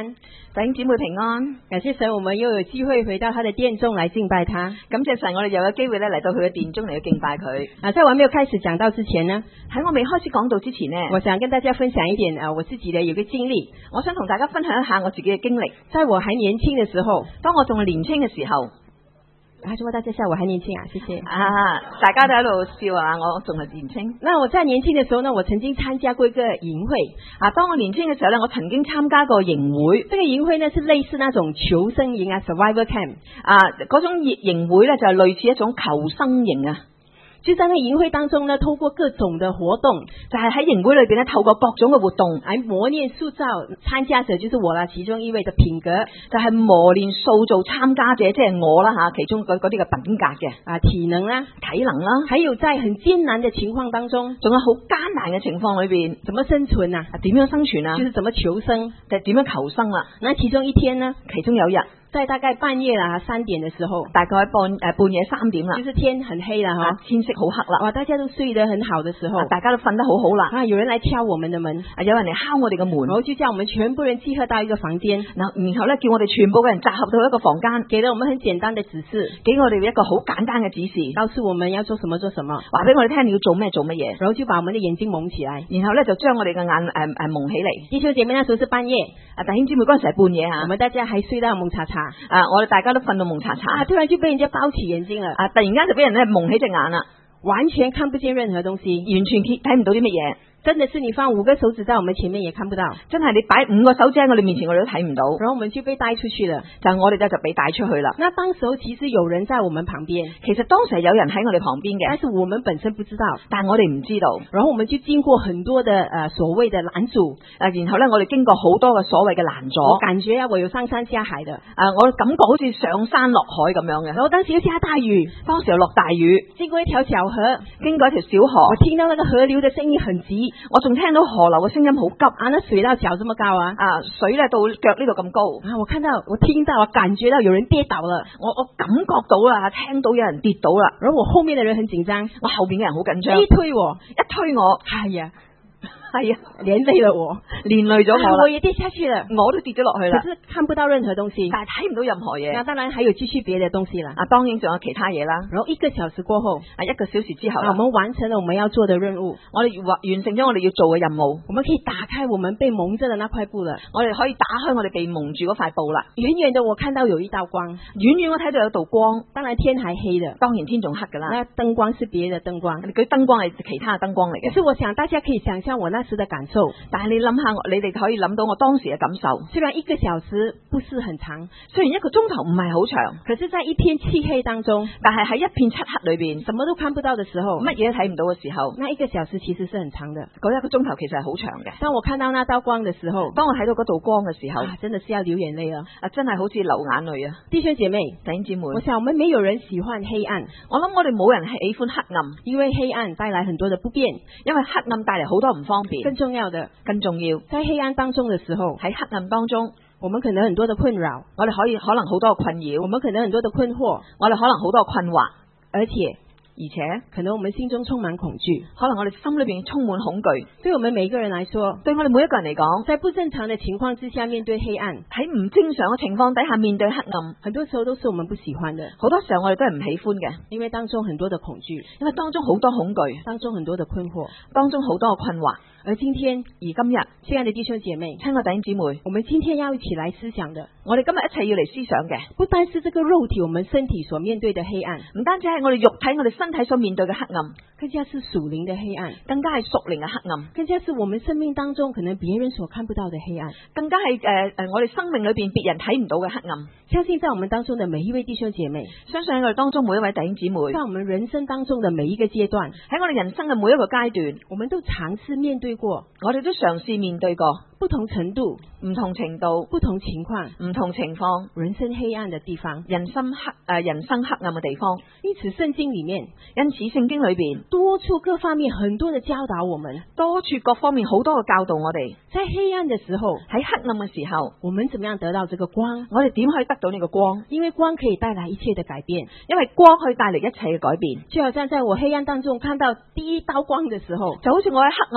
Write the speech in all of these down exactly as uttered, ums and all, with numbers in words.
安， 弟兄姊妹平安。 感謝神，我們又有機會回到他的殿中來敬拜他。 感謝神，我哋又有機會咧嚟到佢嘅殿中嚟去敬拜佢。 啊，在我還沒有開始講道之前呢， 喺我未開始講道之前呢， 我想跟大家分享一點啊，我自己的有個經歷。 我想同大家分享一下我自己嘅經歷。 在我還年輕的時候， 當我仲係年輕嘅時候。 啊，祝大家笑我還年輕啊，謝謝。 啊，大家都喺度笑啊，我仲係年輕。 那我在年輕嘅時候呢，我曾經參加過一個營會。 啊，當我年輕嘅時候呢，我曾經參加過營會。 這個營會呢，是類似那種求生營啊 ，survival camp 啊，嗰種營會呢，就係類似一種求生營啊。 就在那營會當中呢，透過各種的活動， 就係喺營會裏邊呢，透過各種嘅活動來磨練塑造參加者，就是我啦，其中一位嘅品格， 就係磨練塑造參加者，即係我啦吓，其中嗰嗰啲嘅品格嘅啊，體能啦， 體能啦， 還有在很艱難嘅情況當中， 仲有好艱難嘅情況裏邊， 怎麼生存啊？ 點樣生存啊？ 就是怎麼求生， 就係點樣求生啦。 那其中一天呢， 其中有一日。 在大概半夜啦，三點的時候， 大概半誒、呃、半夜三點啦， 就是天很黑啦，哈， 天色好黑啦， 哇，大家都睡得很好的時候， 大家都瞓得好好啦， 啊，有人來敲我們的門， 啊，有人嚟敲我哋嘅門， 然後就叫我們全部人集合到一個房間， 然後然後咧叫我哋全部嘅人集合到一個房間， 給了我們很簡單的指示， 給我哋一個好簡單嘅指示， 告訴我們要做什麼做什麼， 話俾我哋聽你要做咩做乜嘢， 然後就把我們的眼睛蒙起來， 然後咧就將我哋嘅眼誒誒、呃、蒙起嚟。 弟兄姐妹，那時候是半夜， 啊，弟兄姊妹嗰陣時係半夜吓， 我們大家還睡到蒙查查， 啊，我哋大家都瞓到蒙查查， 啊，突然就被人家包起眼睛了， 啊，突然間就俾人咧蒙起隻眼啦， 完全看不見任何東西， 完全睇唔到啲乜嘢。 真的是你放五個手指在我們前面也看不到， 真係你擺五個手指喺我哋面前，我哋都睇唔到。 然後我們就被帶出去了， 就我哋咧就被帶出去啦。 那當時候其實有人在我們旁邊， 其實當時有人喺我哋旁邊嘅， 但是我們本身不知道， 但我哋唔知道。 然後我們就經過很多的誒、呃、所謂的攔阻， 誒，然後咧我哋經過好多嘅所謂嘅攔阻， 我感覺啊我有上山下海的， 誒、呃，我感覺好似上山落海咁樣嘅。 然後當時又下大雨， 當時又落大雨， 經過一條小河， 經過一條小河， 我聽到那個河流的聲音很急， 我仲聽到河流嘅聲音好急啊！那水到腳這麼高啊！ 啊，水咧到腳呢度咁高啊！我看到，我聽到，我感覺到有人跌倒了， 我我感覺到啦，聽到有人跌倒啦。 然後我後面的人很緊張， 我後邊嘅人好緊張， 一推我， 一推我， 哎呀！ 係啊， 連累了我， 連累咗我啦， 我也跌下去了， 我都跌咗落去啦。 可是看不到任何東西， 但係睇唔到任何嘢。 那當然還有繼續別的東西啦。 啊，當然仲有其他嘢啦。 然後一個小時過後， 啊，一個小時之後， 啊，我們完成了我們要做的任務， 我哋完完成咗我哋要做嘅任務。 我們可以打開我們被蒙着的那塊布了， 我哋可以打開我哋被蒙住嗰塊布啦。 遠遠的我看到有一道光， 遠遠我睇到有道光。 當然天還黑的， 當然天仲黑噶啦。 那燈光是別的燈光， 佢燈光係其他嘅燈光嚟嘅。 可是我想大家可以想象我那時的感受。 但係你諗下，你哋可以諗到我當時嘅感受。 雖然一個小時不是很長， 雖然一個鐘頭唔係好長， 可是在一片漆黑當中， 但係喺一片漆黑裏邊， 什麼都看不到的時候， 乜嘢都睇唔到嘅時候， 那一個小時其實是很長的。 嗰一個鐘頭其實係好長嘅。 當我看到那道光的時候， 當我睇到嗰道光嘅時候， 啊，真的是要流眼淚啊！ 啊，真係好似流眼淚啊！ 弟兄姐妹， 弟兄姊妹， 我想我們沒有人喜歡黑暗， 我諗我哋冇人係喜歡黑暗， 因為黑暗帶來很多的不便， 因為黑暗帶嚟好多唔方便。 更重要的， 更重要， 在黑暗當中的時候， 喺黑暗當中， 我們可能很多的困擾， 我哋可以可能好多嘅困擾， 我們可能很多的困惑， 我哋可能好多困惑， 而且而且可能我們心中充滿恐懼， 可能我哋心裏邊充滿恐懼。 對我們每一個人來說， 對我哋每一個人嚟講， 在不正常的情況之下面對黑暗， 喺唔正常嘅情況底下面對黑暗， 很多時候都是我們不喜歡的。 好多時候我哋都係唔喜歡嘅， 因為當中很多的恐懼， 因為當中好多恐懼， 當中很多的困惑， 當中好多嘅困惑。 而今天， 而今日， 親愛的弟兄姐妹， 親愛的弟兄姊妹， 我們今天要一起來思想的， 我哋今日一齊要嚟思想嘅， 不單是這個肉體我們身體所面對的黑暗， 唔單止係我哋肉體我哋身體所面對嘅黑暗， 更加是屬靈的黑暗， 更加係屬靈嘅黑暗， 更加是我們生命當中可能別人所看不到的黑暗， 更加係誒誒我哋生命裏邊別人睇唔到嘅黑暗。 相信在我們當中的每一位弟兄姐妹， 相信喺我哋當中每一位弟兄姊妹， 在我們人生當中的每一個階段， 喺我哋人生嘅每一個階段， 我們都嘗試面對過， 我哋都嘗試面對過不同程度、 唔同程度、 不同情況、 唔同情況， 人生黑暗的地方， 人生黑誒、呃、人生黑暗嘅地方。 因此聖經裏面， 因此聖經裏邊多處各方面很多的教導我們， 多處各方面好多嘅教導我哋。 在黑暗的時候， 喺黑暗嘅時候， 我們怎麼樣得到這個光？ 我哋點可以得到呢個光？ 因為光可以帶來一切的改變， 因為光可以帶嚟一切嘅改變。 就好像在我黑暗當中看到第一道光的時候， 就好似我喺黑暗裏邊睇到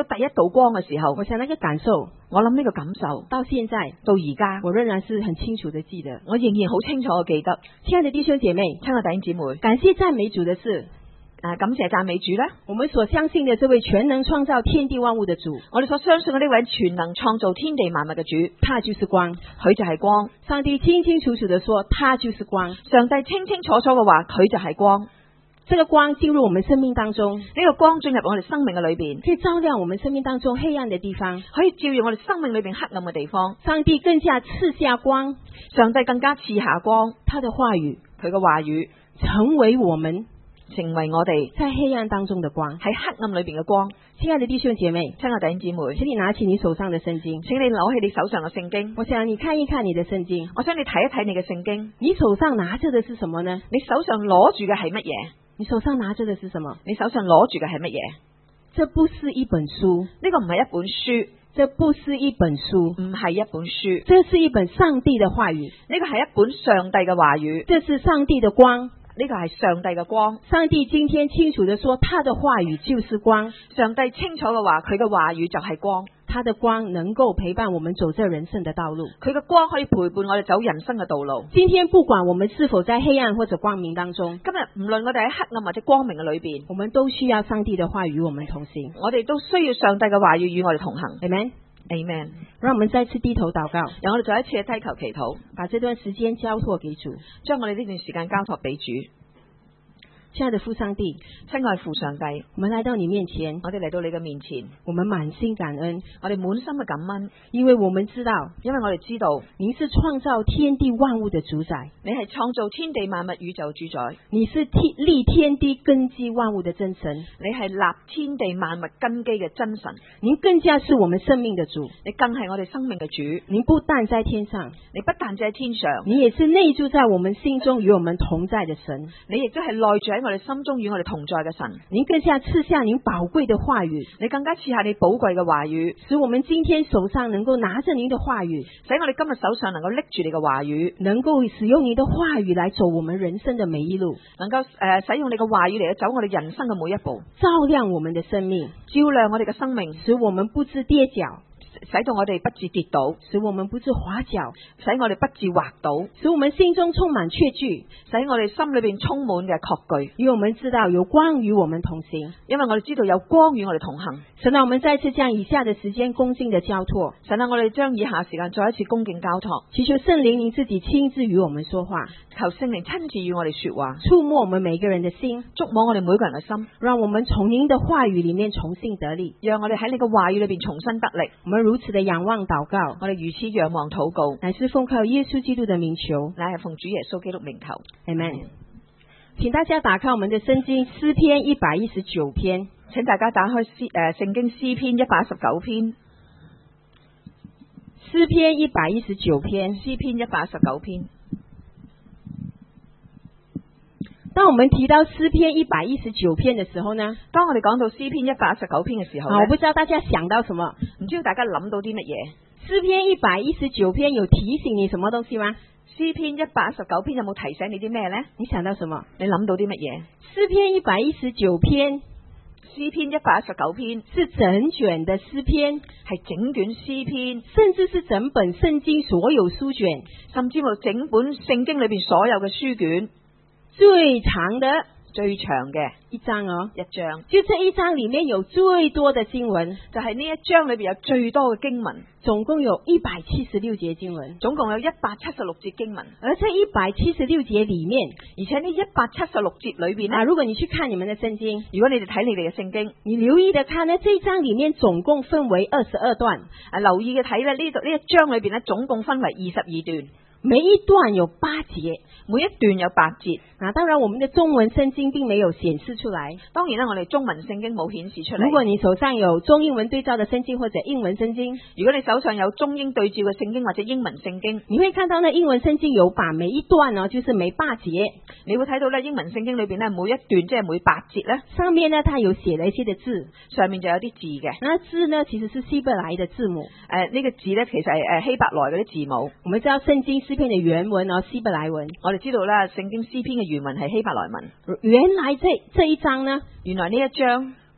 到第一道光嘅時候， 我想那個感受我諗呢個感受到現在到而家， 我仍然是很清楚的記得。 我仍然好清楚嘅記得。 親愛的弟兄姐妹， 親愛弟兄姊妹， 感謝讚美主的是， 誒，感謝讚美主呢， 我們所相信的這位全能創造天地萬物的主， 我哋所相信嘅呢位全能創造天地萬物嘅主， 他就是光， 佢就係光。 上帝清清楚楚的說，他就是光。 上帝清清楚楚嘅話，佢就係光。 這個光進入我們生命當中， 呢個光進入我哋生命嘅裏邊， 可以照亮我們生命當中黑暗的地方， 可以照耀我哋生命裏邊黑暗嘅地方。 上帝更加賜下光， 上帝更加賜下光， 他的話語， 佢嘅話語成為我們成為我哋在黑暗當中的光， 喺黑暗裏邊嘅光。 親愛的弟兄姐妹， 親愛弟兄姊妹， 請你拿起你手上的聖經， 請你攞起你手上嘅聖經。 我想你看一看你的聖經， 我想你睇一睇你嘅聖經。 你手上拿着的是什麼呢？ 你手上攞住嘅係乜嘢？ 你手上拿着的是什麼？ 你手上攞住嘅係乜嘢？ 這不是一本書， 呢個唔係一本書， 這不是一本書， 唔係一本書， 這是一本上帝的話語， 呢個係一本上帝嘅話語， 這是上帝的光， 呢個係上帝嘅光。 上帝今天清楚地說，他的話語就是光。 上帝清楚嘅話，佢嘅話語就係光。 他的光能夠陪伴我們走這人生的道路， 佢嘅光可以陪伴我哋走人生嘅道路。 今天不管我們是否在黑暗或者光明當中， 今日唔論我哋喺黑暗或者光明嘅裏邊， 我們都需要上帝的話與我們同行。 我哋都需要上帝嘅話語與我哋同行。 Amen。 Amen。 讓我們再次低頭禱告， 讓我哋再一次嘅低頭祈禱， 把這段時間交託給主， 將我哋呢段時間交託俾主。 親愛的父上帝， 親愛父上帝， 我們來到你面前， 我哋嚟到你嘅面前， 我們滿心感恩， 我哋滿心嘅感恩， 因為我們知道， 因為我哋知道您是創造天地萬物的主宰， 你係創造天地萬物宇宙主宰， 你是立天地根基萬物的真神， 你係立天地萬物根基嘅真神， 您更加是我們生命的主， 你更係我哋生命嘅主， 您不但在天上， 你不但在天上， 你也是內住在我們心中與我們同在的神， 你亦都係內住喺我哋心中與我哋同在嘅神， 您更加賜下您寶貴的話語， 你更加賜下你寶貴嘅話語， 使我們今天手上能夠拿着您的話語， 使我哋今日手上能夠拎住你嘅話語， 能夠使用你的話語來走我們人生的每一路， 能夠誒、呃、使用你嘅話語嚟走我哋人生嘅每一步， 照亮我們的生命， 照亮我哋嘅生命， 使我們不致跌腳， 使到我哋不致跌倒， 使我們不致滑腳， 使我哋不致滑倒， 使我們心中充滿確據， 使我哋心裏邊充滿嘅確據， 因為我們知道有光與我們同行， 因為我哋知道有光與我哋同行。 神啊，我們再次將以下的時間恭敬的交託， 神啊，我哋將以下時間再一次恭敬交託， 祈求聖靈您自己親自與我們說話， 求聖靈親自與我哋說話， 觸摸我們每個人的心， 觸摸我哋每個人嘅心， 讓我們從您的話語裏面重新得力， 讓我哋喺你嘅話語裏邊重新得力。 我們如此的仰望禱告， 我哋如此仰望禱告， 乃是奉靠耶穌基督的名求， 乃係奉主耶穌基督名求。 Amen。請大家打開我們的聖經詩篇一百一十九篇， 請大家打開詩誒聖經詩篇一百一十九篇， 詩篇一百一十九篇， 詩篇一百一十九篇。 當我們提到詩篇一百一十九篇的時候呢， 當我哋講到詩篇一百一十九篇嘅時候呢， 啊，我不知道大家想到什麼， 唔知道大家諗到啲乜嘢？ 詩篇一百一十九篇有提醒你什麼東西嗎？ 詩篇一百一十九篇有冇提醒你啲咩呢？ 你想到什麼？ 你諗到啲乜嘢？ 詩篇一百一十九篇， 詩篇一百一十九篇是整卷的詩篇， 係整卷詩篇， 甚至是整本聖經所有書卷， 甚至乎整本聖經裏邊所有嘅書卷最長的最長嘅一章哦， 一章， 就這一章裏面有最多的經文， 就係呢一章裏邊有最多嘅經文， 總共有一百七十六節經文， 總共有一百七十六節經文， 而這一百七十六節裏面， 而且呢一百七十六節裏邊呢， 啊，如果你去看你們的聖經， 如果你哋睇你哋嘅聖經， 你留意的看呢，這一章裏面總共分為二十二段， 啊，留意嘅睇咧呢度呢一章裏邊呢，總共分為二十二段。 每一段有八節， 每一段有八節。 啊，當然我們的中文聖經並沒有顯示出來。 當然啦，我哋中文聖經冇顯示出嚟。 如果你手上有中英文對照的聖經或者英文聖經， 如果你手上有中英對照嘅聖經或者英文聖經， 你會看到呢英文聖經有把每一段呢，就是每八節， 你會睇到咧英文聖經裏邊咧每一段即係每八節咧， 上面呢它有寫了一些的字， 上面就有啲字嘅。 那字呢其實是希伯來的字母。 誒、呃、呢、這個字咧其實係誒希伯來嗰啲字母。 我們知道聖經詩篇的原文哦，希伯來文。 我哋知道啦，聖經詩篇嘅原文係希伯來文。 原來這這一章呢， 原來呢一章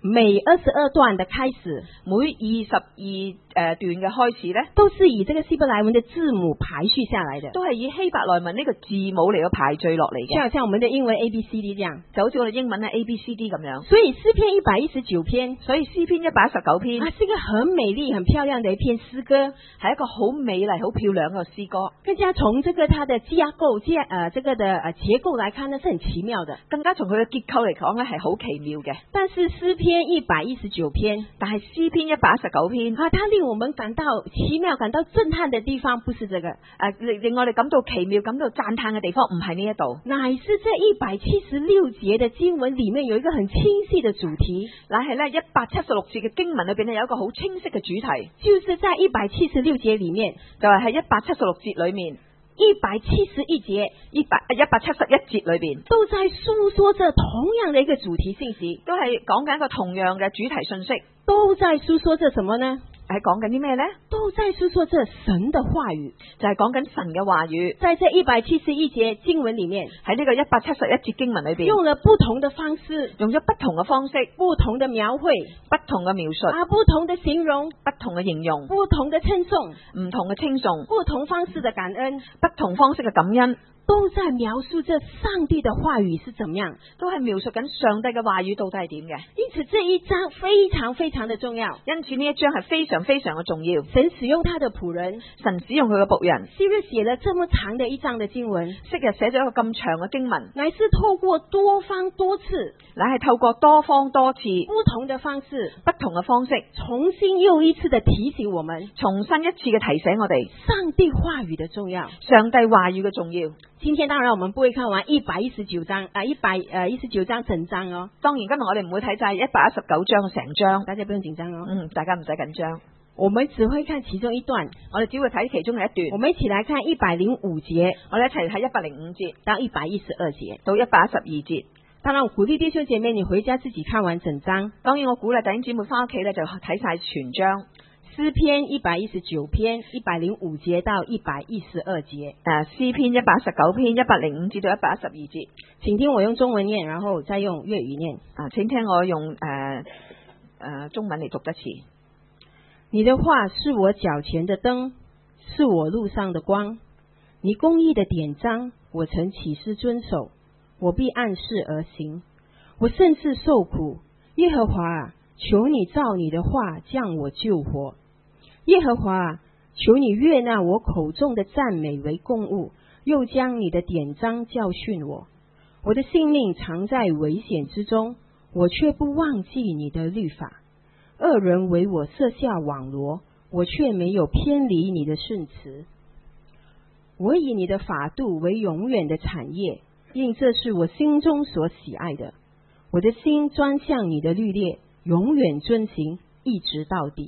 每二十二段的開始， 每二十二誒段嘅開始咧， 都是以這個希伯來文的字母排序下來的， 都係以希伯來文呢個字母嚟到排序落嚟嘅， 就好像我們的英文 A B C D 這樣， 就好似我哋英文嘅 A B C D 咁樣。 所以詩篇一百一十九篇， 所以詩篇一百一十九篇啊，是一個很美麗、很漂亮的一篇詩歌， 係一個好美麗、好漂亮嘅詩歌。 更加從這個它的架構、架呃這個的呃結構來看呢，是很奇妙的。 更加從佢嘅結構嚟講咧，係好奇妙嘅。 但是詩篇一百一十九篇， 但係詩篇一百一十九篇啊，它令我們感到奇妙、感到震撼的地方，不是這個，誒、 呃，令令我哋感到奇妙、感到讚嘆嘅地方，唔係呢一度， 乃是這一百七十六節的經文裏面有一個很清晰的主題， 乃係咧一百七十六節嘅經文裏邊咧有一個好清晰嘅主題， 就是在一百七十六節裏面， 就係喺一百七十六節裏面。 一百七十一節， 一百一百七十一節裏邊， 都在訴說着同樣的一個主題信息， 都係講緊一個同樣嘅主題信息， 都在訴說着什麼呢？ 係講緊啲咩呢？ 都在訴說着神的話語， 就係講緊神嘅話語。 在這一百七十一節經文裏面， 喺呢個一百七十一節經文裏邊， 用了不同的方式， 用咗不同嘅方式， 不同的描繪， 不同嘅描述， 啊，不同的形容， 不同嘅形容， 不同的稱頌， 唔同嘅稱頌， 不同方式的感恩， 不同方式嘅感恩。 都在描述着上帝的話語是怎麼樣， 都係描述緊上帝嘅話語到底係點嘅。 因此這一章非常非常的重要， 因此呢一章係非常非常嘅重要。 神使用他的僕人， 神使用佢嘅僕人， 昔日寫了這麼長的一章的經文， 昔日寫咗一個咁長嘅經文， 乃是透過多方多次， 乃係透過多方多次不同的方式， 不同嘅方式， 重新又一次的提醒我們， 重新一次嘅提醒我哋上帝話語的重要， 上帝話語嘅重要。 今天當然我們不會看完一百一十九章啊，一百呃一十九章整章哦。 當然今日我哋唔會睇晒一百一十九章嘅成章， 大家不用緊張哦。 嗯，大家唔使緊張。 我們只會看其中一段， 我哋只會睇其中嘅一段。 我們一起來看一百零五節， 我哋一齊睇一百零五節到一百一十二節到一百一十二節。 當然我鼓勵弟兄姐妹，你回家自己看完整章。 當然我鼓勵弟兄姊妹翻屋企咧就睇晒全章。 詩篇一百一十九篇一百零五節到一百一十二節， 誒、啊，詩篇一百一十九篇一百零五節到一百一十二節， 請聽我用中文念，然後再用粵語念。 啊，請聽我用誒誒、呃呃、中文嚟讀一次。 你的話是我腳前的燈，是我路上的光。你公義的典章，我曾起誓遵守，我必按事而行。我甚是受苦，耶和華啊，求你照你的話將我救活。耶和華啊，求你悅納我口中的讚美為供物，又將你的典章教訓我。我的性命藏在危險之中，我卻不忘記你的律法。惡人為我設下網羅，我卻沒有偏離你的訓詞。我以你的法度為永遠的產業，因這是我心中所喜愛的。我的心專向你的律例，永遠遵行，一直到底。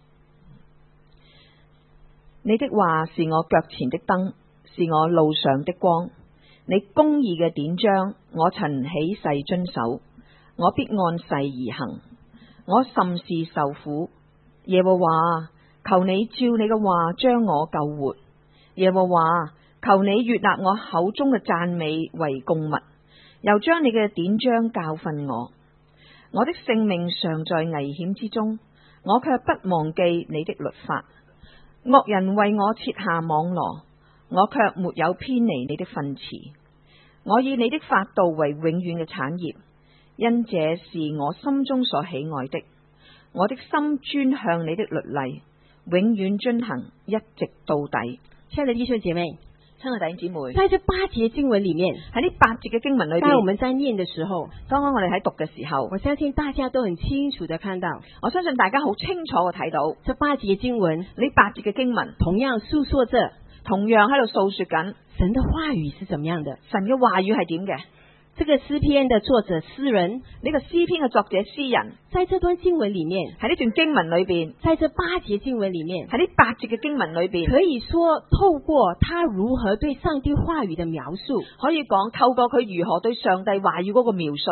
你的話是我腳前的燈，是我路上的光。你公義嘅典章，我曾起誓遵守，我必按誓而行。我甚是受苦，耶和華，求你照你嘅話將我救活。耶和華，求你悅納我口中嘅讚美為供物，又將你嘅典章教訓我。我的性命尚在危險之中，我卻不忘記你的律法。惡人為我設下網羅，我卻沒有偏離你的訓詞。我以你的法度為永遠嘅產業，因這是我心中所喜愛的。我的心專向你的律例，永遠遵行，一直到底。 親愛的弟兄姐妹， 親愛的弟兄姊妹， 在這八節經文裏面， 喺呢八節嘅經文裏邊， 當我們在念的時候， 當我哋喺讀嘅時候， 我相信大家都很清楚地看到， 我相信大家好清楚嘅睇到， 這八節經文， 呢八節嘅經文同樣訴說着， 同樣喺度訴說緊神的話語是怎麼樣的， 神嘅話語係點嘅。 這個詩篇的作者詩人， 呢個詩篇嘅作者詩人， 在這段經文裏面， 喺呢段經文裏邊， 在這八節經文裏面， 喺呢八節嘅經文裏邊， 可以說透過他如何對上帝話語的描述， 可以講透過佢如何對上帝話語嗰個描述，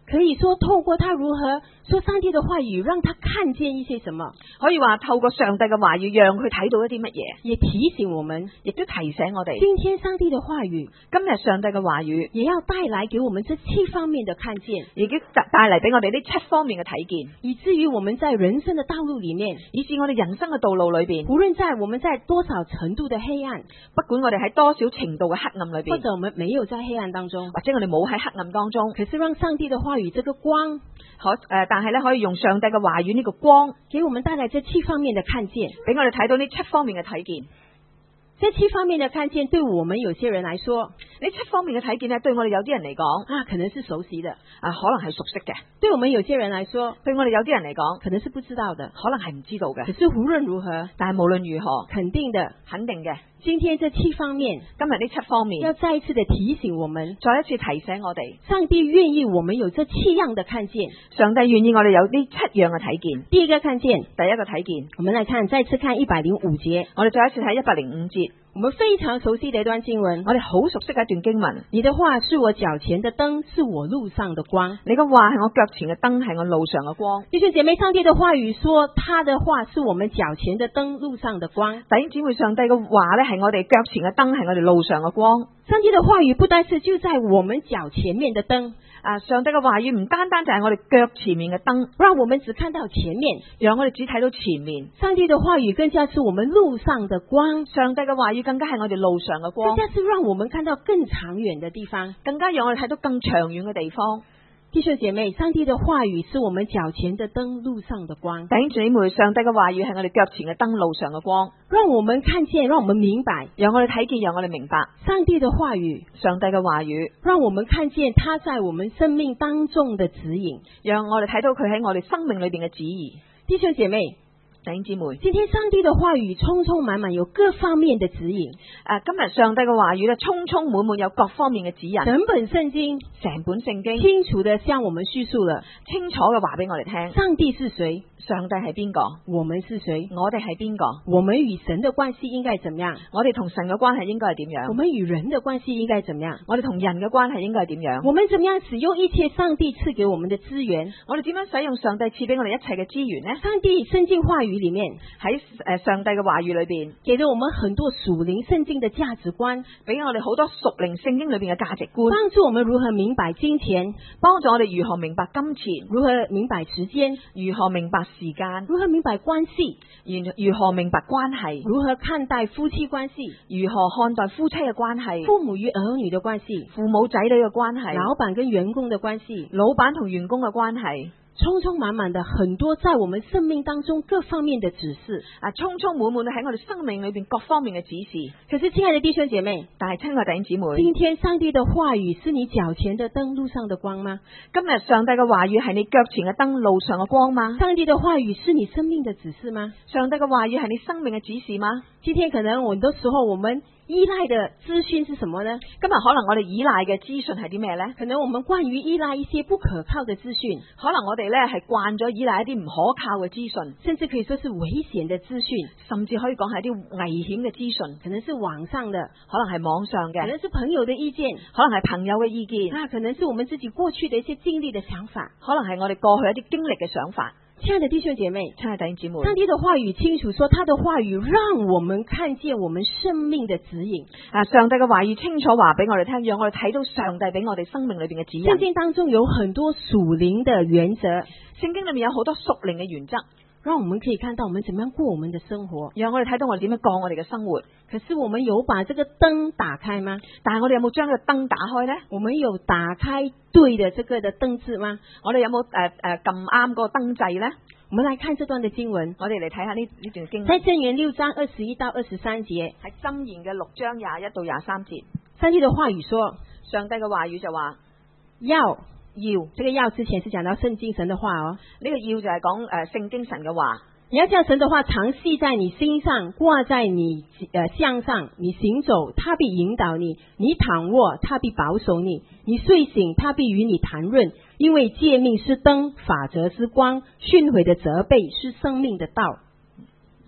可以說透過他如何說上帝的話語，讓他看見一些什麼， 可以話透過上帝嘅話語，讓佢睇到一啲乜嘢， 也提醒我們， 亦都提醒我哋， 今天上帝的話語， 今日上帝嘅話語， 也要帶來給我們這七方面的看見， 已經帶嚟俾我哋呢七方面嘅睇見， 以至於我們在人生的道路裏面， 以至我哋人生嘅道路裏邊， 無論在我們在多少程度的黑暗， 不管我哋喺多少程度嘅黑暗裏邊， 或者我們沒有在黑暗當中， 或者我哋冇喺黑暗當中， 可是讓上帝的話語這個光， 可誒、呃，但係咧可以用上帝嘅話語呢個光， 給我們帶來這七方面的看見， 俾我哋睇到呢七方面嘅睇見。 這七方面的看見對我們有些人來說， 呢七方面嘅睇見咧，對我哋有啲人嚟講啊，可能是熟悉的， 啊，可能係熟悉嘅； 對我們有些人來說， 對我哋有啲人嚟講， 可能是不知道的， 可能係唔知道嘅。 可是無論如何， 但係無論如何， 肯定的， 肯定嘅， 今天這七方面， 今日呢七方面， 要再一次的提醒我們， 再一次提醒我哋， 上帝願意我們有這七樣的看見， 上帝願意我哋有呢七樣嘅睇見。 第一個看見， 第一個睇見， 我們來看，再次看一百零五節， 我哋再一次睇一百零五節， 我們非常熟悉的一段經文， 我哋好熟悉嘅一段經文。 你的話是我腳前的燈，是我路上的光。 你嘅話係我腳前嘅燈，係我路上嘅光。 弟兄姐妹，上帝的話語說，他的話是我們腳前的燈，路上的光。 弟兄姊妹，上帝嘅話咧係我哋腳前嘅燈，係我哋路上嘅光。 上帝的話語不單是就在我們腳前面的燈， 啊，上帝嘅話語唔單單就係我哋腳前面嘅燈， 讓我們只看到前面， 讓我哋只睇到前面。 上帝的話語更加是我們路上的光， 上帝嘅話語更加係我哋路上嘅光， 更加是讓我們看到更長遠的地方， 更加讓我哋睇到更長遠嘅地方。 弟兄姐妹，上帝的話語是我們腳前的燈，路上的光。 弟兄姊妹，上帝嘅話語係我哋腳前嘅燈，路上嘅光， 讓我們看見，讓我們明白， 讓我哋睇見，讓我哋明白上帝的話語， 上帝嘅話語， 讓我們看見他在我們生命當中的指引， 讓我哋睇到佢喺我哋生命裏邊嘅旨意。 弟兄姐妹， 弟兄姊妹， 今天上帝的話語充充滿滿有各方面的指引。 誒、啊，今日上帝嘅話語咧，充充滿滿有各方面嘅指引。 整本聖經， 成本聖經清楚地向我們敘述了， 清楚嘅話俾我哋聽。 上帝是誰？ 上帝係邊個？ 我們是誰？ 我哋係邊個？ 我們與神的關係應該怎麼樣？ 我哋同神嘅關係應該係點樣？ 我們與人的關係應該怎麼樣？ 我哋同人嘅關係應該係點樣？ 我們怎麼樣使用一切上帝賜給我們的資源？ 我哋點樣使用上帝賜俾我哋一切嘅資源呢？ 上帝聖經話語裏面， 喺誒上帝嘅話語裏邊， 給了我們很多屬靈聖經的價值觀， 俾我哋好多屬靈聖經裏邊嘅價值觀， 幫助我們如何明白金錢， 幫助我哋如何明白金錢， 如何明白時間， 如何明白時間， 如何明白關係， 如如何明白關係， 如何看待夫妻關係， 如何看待夫妻嘅關係， 父母與兒女的關係， 父母仔女嘅關係， 老闆跟員工的關係， 老闆同員工嘅關係。 充充滿滿的很多在我們生命當中各方面的指示啊，充充滿滿喺我哋生命裏邊各方面嘅指示。 可是親愛的弟兄姐妹， 但係親愛弟兄姊妹， 今天上帝的話語是你腳前的燈，路上的光嗎？ 今日上帝嘅話語係你腳前嘅燈，路上嘅光嗎？ 上帝的話語是你生命的指示嗎？ 上帝嘅話語係你生命嘅指示嗎？ 今天可能很多時候我們依賴的資訊是什麼呢？ 今日可能我哋依賴嘅資訊係啲咩呢？ 可能我們慣於依賴一些不可靠的資訊， 可能我哋咧係慣咗依賴一啲唔可靠嘅資訊， 甚至可以說是危險的資訊， 甚至可以講係啲危險嘅資訊， 可能是網上的， 可能係網上嘅， 可能是朋友的意見， 可能係朋友嘅意見， 啊，可能是我們自己過去的一些經歷的想法， 可能係我哋過去一啲經歷嘅想法。 親愛的弟兄姐妹， 親愛的弟兄姊妹， 上帝的話語清楚說，他的話語讓我們看見我們生命的指引。 啊，上帝嘅話語清楚話俾我哋聽，讓我哋睇到上帝俾我哋生命裏邊嘅指引。 聖經當中有很多屬靈的原則， 聖經裏面有好多屬靈嘅原則， 讓我們可以看到我們怎麼樣過我們的生活， 讓我哋睇到我哋點樣過我哋嘅生活。 可是我們有把這個燈打開嗎？ 但係我哋有冇將個燈打開呢？ 我們有打開對的這個的燈字嗎？ 我哋有冇誒誒撳啱嗰個燈掣呢？ 我們來看這段的經文， 我哋嚟睇下呢呢段經文。 在箴言六章二十一到二十三節， 喺箴言嘅六章廿一到廿三節， 上帝的話語說， 上帝嘅話語就話要要， 這個要之前是講到聖經神的話哦， 呢個要就係講誒聖經神嘅話。 你要將神的話常繫在你心上，掛在你呃項上。你行走，他必引導你；你躺臥，他必保守你；你睡醒，他必與你談論。因為誡命是燈，法則是光，訓誨的責備是生命的道。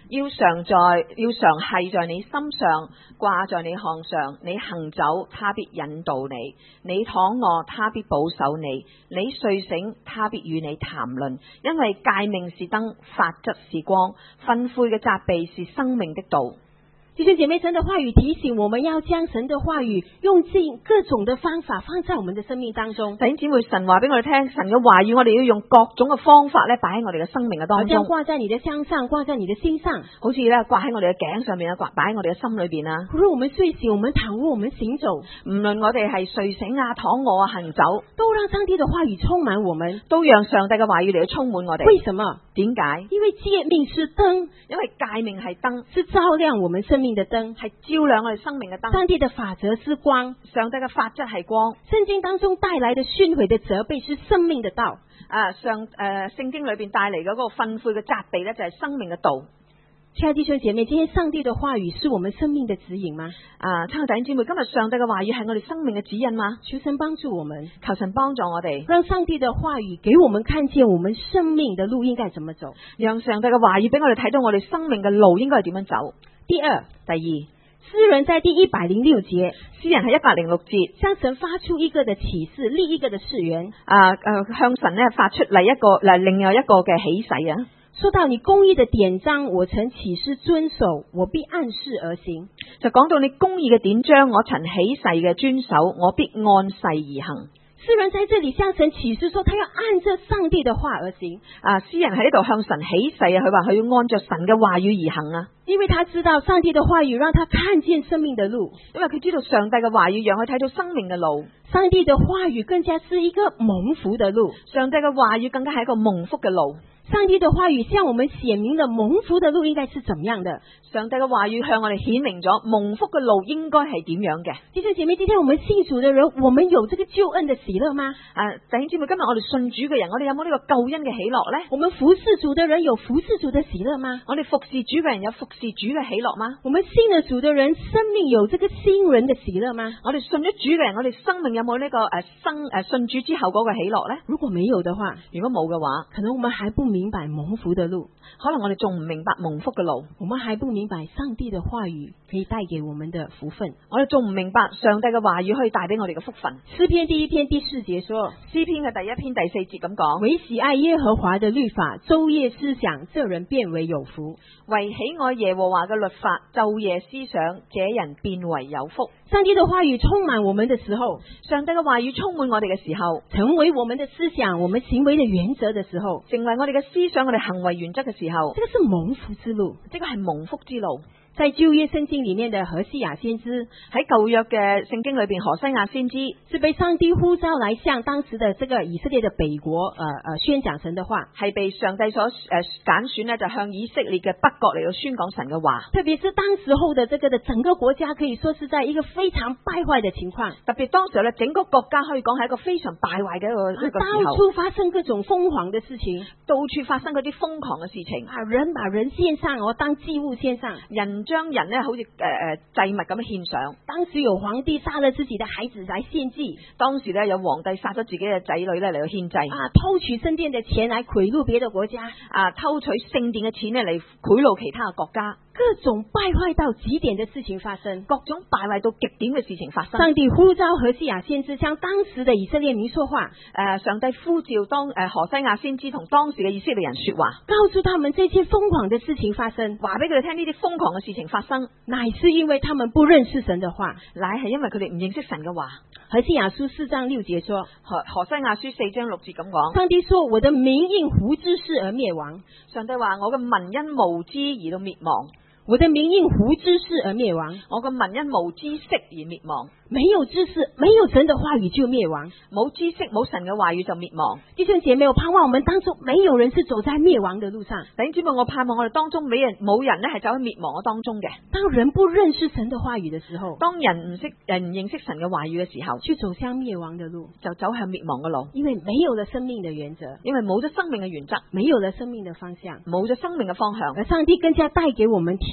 要常在，要常繫在你心上，掛在你項上。你行走，他必引導你；你躺臥，他必保守你；你睡醒，他必與你談論。因為誡命是燈，法則是光，訓誨嘅責備是生命的道。 弟兄姐妹，神的話語提醒我們要將神的話語用盡各種的方法放在我們的生命當中。 弟兄姊妹，神話俾我哋聽，神嘅話語我哋要用各種嘅方法咧擺喺我哋嘅生命嘅當中。 好像掛在你的箱上，掛在你的心上， 好似咧掛喺我哋嘅頸上面啊，掛擺喺我哋嘅心裏邊啊。 無論我們睡醒，我們躺臥，我們行走， 唔論我哋係睡醒啊、躺臥啊、行走， 都讓上帝的話語充滿我們， 都讓上帝嘅話語嚟到充滿我哋。 為什麼？ 點解？ 因為誡命是燈， 因為誡命係燈， 是照亮我們生命的燈， 係照亮我哋生命嘅燈。 上帝的法則是光， 上帝嘅法則係光。 聖經當中帶來的訓誨的責備是生命的道。 啊，上誒聖經裏邊帶嚟嗰個訓誨嘅責備咧，就係生命嘅道。 親愛弟兄姐妹，今天上帝的話語是我們生命的指引嗎？ 啊，親愛弟兄姊妹，今日上帝嘅話語係我哋生命嘅指引嗎？ 求神幫助我們， 求神幫助我哋， 讓上帝的話語給我們看見我們生命的路應該怎麼走， 讓上帝嘅話語俾我哋睇到我哋生命嘅路應該係點樣走。 第二， 第二， 詩人在第一百零六節， 詩人喺一百零六節向神發出一個的啟示，另一個的誓言。 啊誒，向神咧發出嚟一個嗱另外一個嘅起誓啊。 說到你公義的典章，我曾起誓遵守，我必按事而行。 就講到你公義嘅典章，我曾起誓嘅遵守，我必按誓而行。 詩人在這裏向神起誓說，他要按着上帝的話而行。 啊，詩人喺呢度向神起誓啊，佢話佢要按着神嘅話語而行啊。 因為他知道上帝的話語讓他看見生命的路， 因為佢知道上帝嘅話語讓佢睇到生命嘅路。 上帝的話語更加是一個蒙福的路， 上帝嘅話語更加係一個蒙福嘅路。 上帝的話語向我們顯明了蒙福的路應該是怎麼樣的。 上帝嘅話語向我哋顯明咗蒙福嘅路應該係點樣嘅。 弟兄姐妹，今天我們信主的人，我們有這個救恩的喜樂嗎？ 啊，弟兄姊妹，今日我哋信主嘅人，我哋有冇呢個救恩嘅喜樂呢？ 我們服侍主的人有服侍主的喜樂嗎？ 我哋服侍主嘅人有服侍主嘅喜樂嗎？ 我們信了主的人，生命有這個新人的喜樂嗎？ 我哋信咗主嘅人，我哋生命有冇呢個誒生誒信主之後嗰個喜樂呢？ 如果沒有的話， 如果冇嘅話， 可能我們還不明白蒙福的路， 可能我哋仲唔明白蒙福嘅路， 我們還不明白上帝的話語可以帶給我們的福分， 我哋仲唔明白上帝嘅話語可以帶俾我哋嘅福分。 詩篇第一篇第四節說， 詩篇嘅第一篇第四節咁講， 為喜愛耶和華的律法，晝夜思想，這人變為有福。 為喜愛耶和華嘅律法，晝夜思想，這人變為有福。 上帝的話語充滿我們的時候， 上帝嘅話語充滿我哋嘅時候， 成為我們的思想、我們行為的原則的時候， 成為我哋嘅思想、我哋行為原則嘅時候， 這個是蒙福之路， 這個係蒙福之路。 在舊約聖經裏面的何西亞先知， 喺舊約嘅聖經裏邊，何西亞先知是被上帝呼召來向當時的這個以色列的北國，呃呃宣講神的話， 係被上帝所誒揀選呢，就向以色列嘅北國嚟到宣講神嘅話。 特別是當時候的這個的整個國家，可以說是在一個非常敗壞的情況。 特別當時候咧，整個國家可以講係一個非常敗壞嘅一個一個時候， 到處發生各種瘋狂的事情， 到處發生嗰啲瘋狂嘅事情， 啊，人把人獻上，我當祭物獻上， 人將人呢好似誒誒祭物咁樣獻上。 當時有皇帝殺了自己的孩子來獻祭， 當時咧有皇帝殺咗自己嘅仔女咧嚟到獻祭， 啊，偷取聖殿的錢來賄賂別的國家， 啊，偷取聖殿嘅錢咧嚟賄賂其他嘅國家。 各種敗壞到極點的事情發生， 各種敗壞到極點嘅事情發生。 上帝呼召何西亞先知向當時的以色列民說話，誒、 呃，上帝呼召當誒、呃、何西亞先知同當時嘅以色列人說話， 告訴他們這些瘋狂的事情發生， 話俾佢哋聽呢啲瘋狂嘅事情發生， 乃是因為他們不認識神的話， 乃係因為佢哋唔認識神嘅話。 何西亞書四章六節說， 何何西亞書四章六節咁講， 上帝說我的民因無知識而滅亡， 上帝話我嘅民因無知而到滅亡。 我的民因無知識而滅亡， 我個民因無知識而滅亡。 沒有知識，沒有神的話語就滅亡， 冇知識冇神嘅話語就滅亡。 弟兄姐妹，我盼望我們當中沒有人是走在滅亡的路上。 弟兄姊妹，我盼望我哋當中冇人冇人咧係走喺滅亡嘅當中嘅。 當人不認識神的話語的時候， 當人唔識誒唔認識神嘅話語嘅時候， 去走向滅亡的路， 就走向滅亡嘅路。 因為沒有了生命的原則， 因為冇咗生命嘅原則， 沒有了生命的方向， 冇咗生命嘅方向。 而上帝更加帶給我們提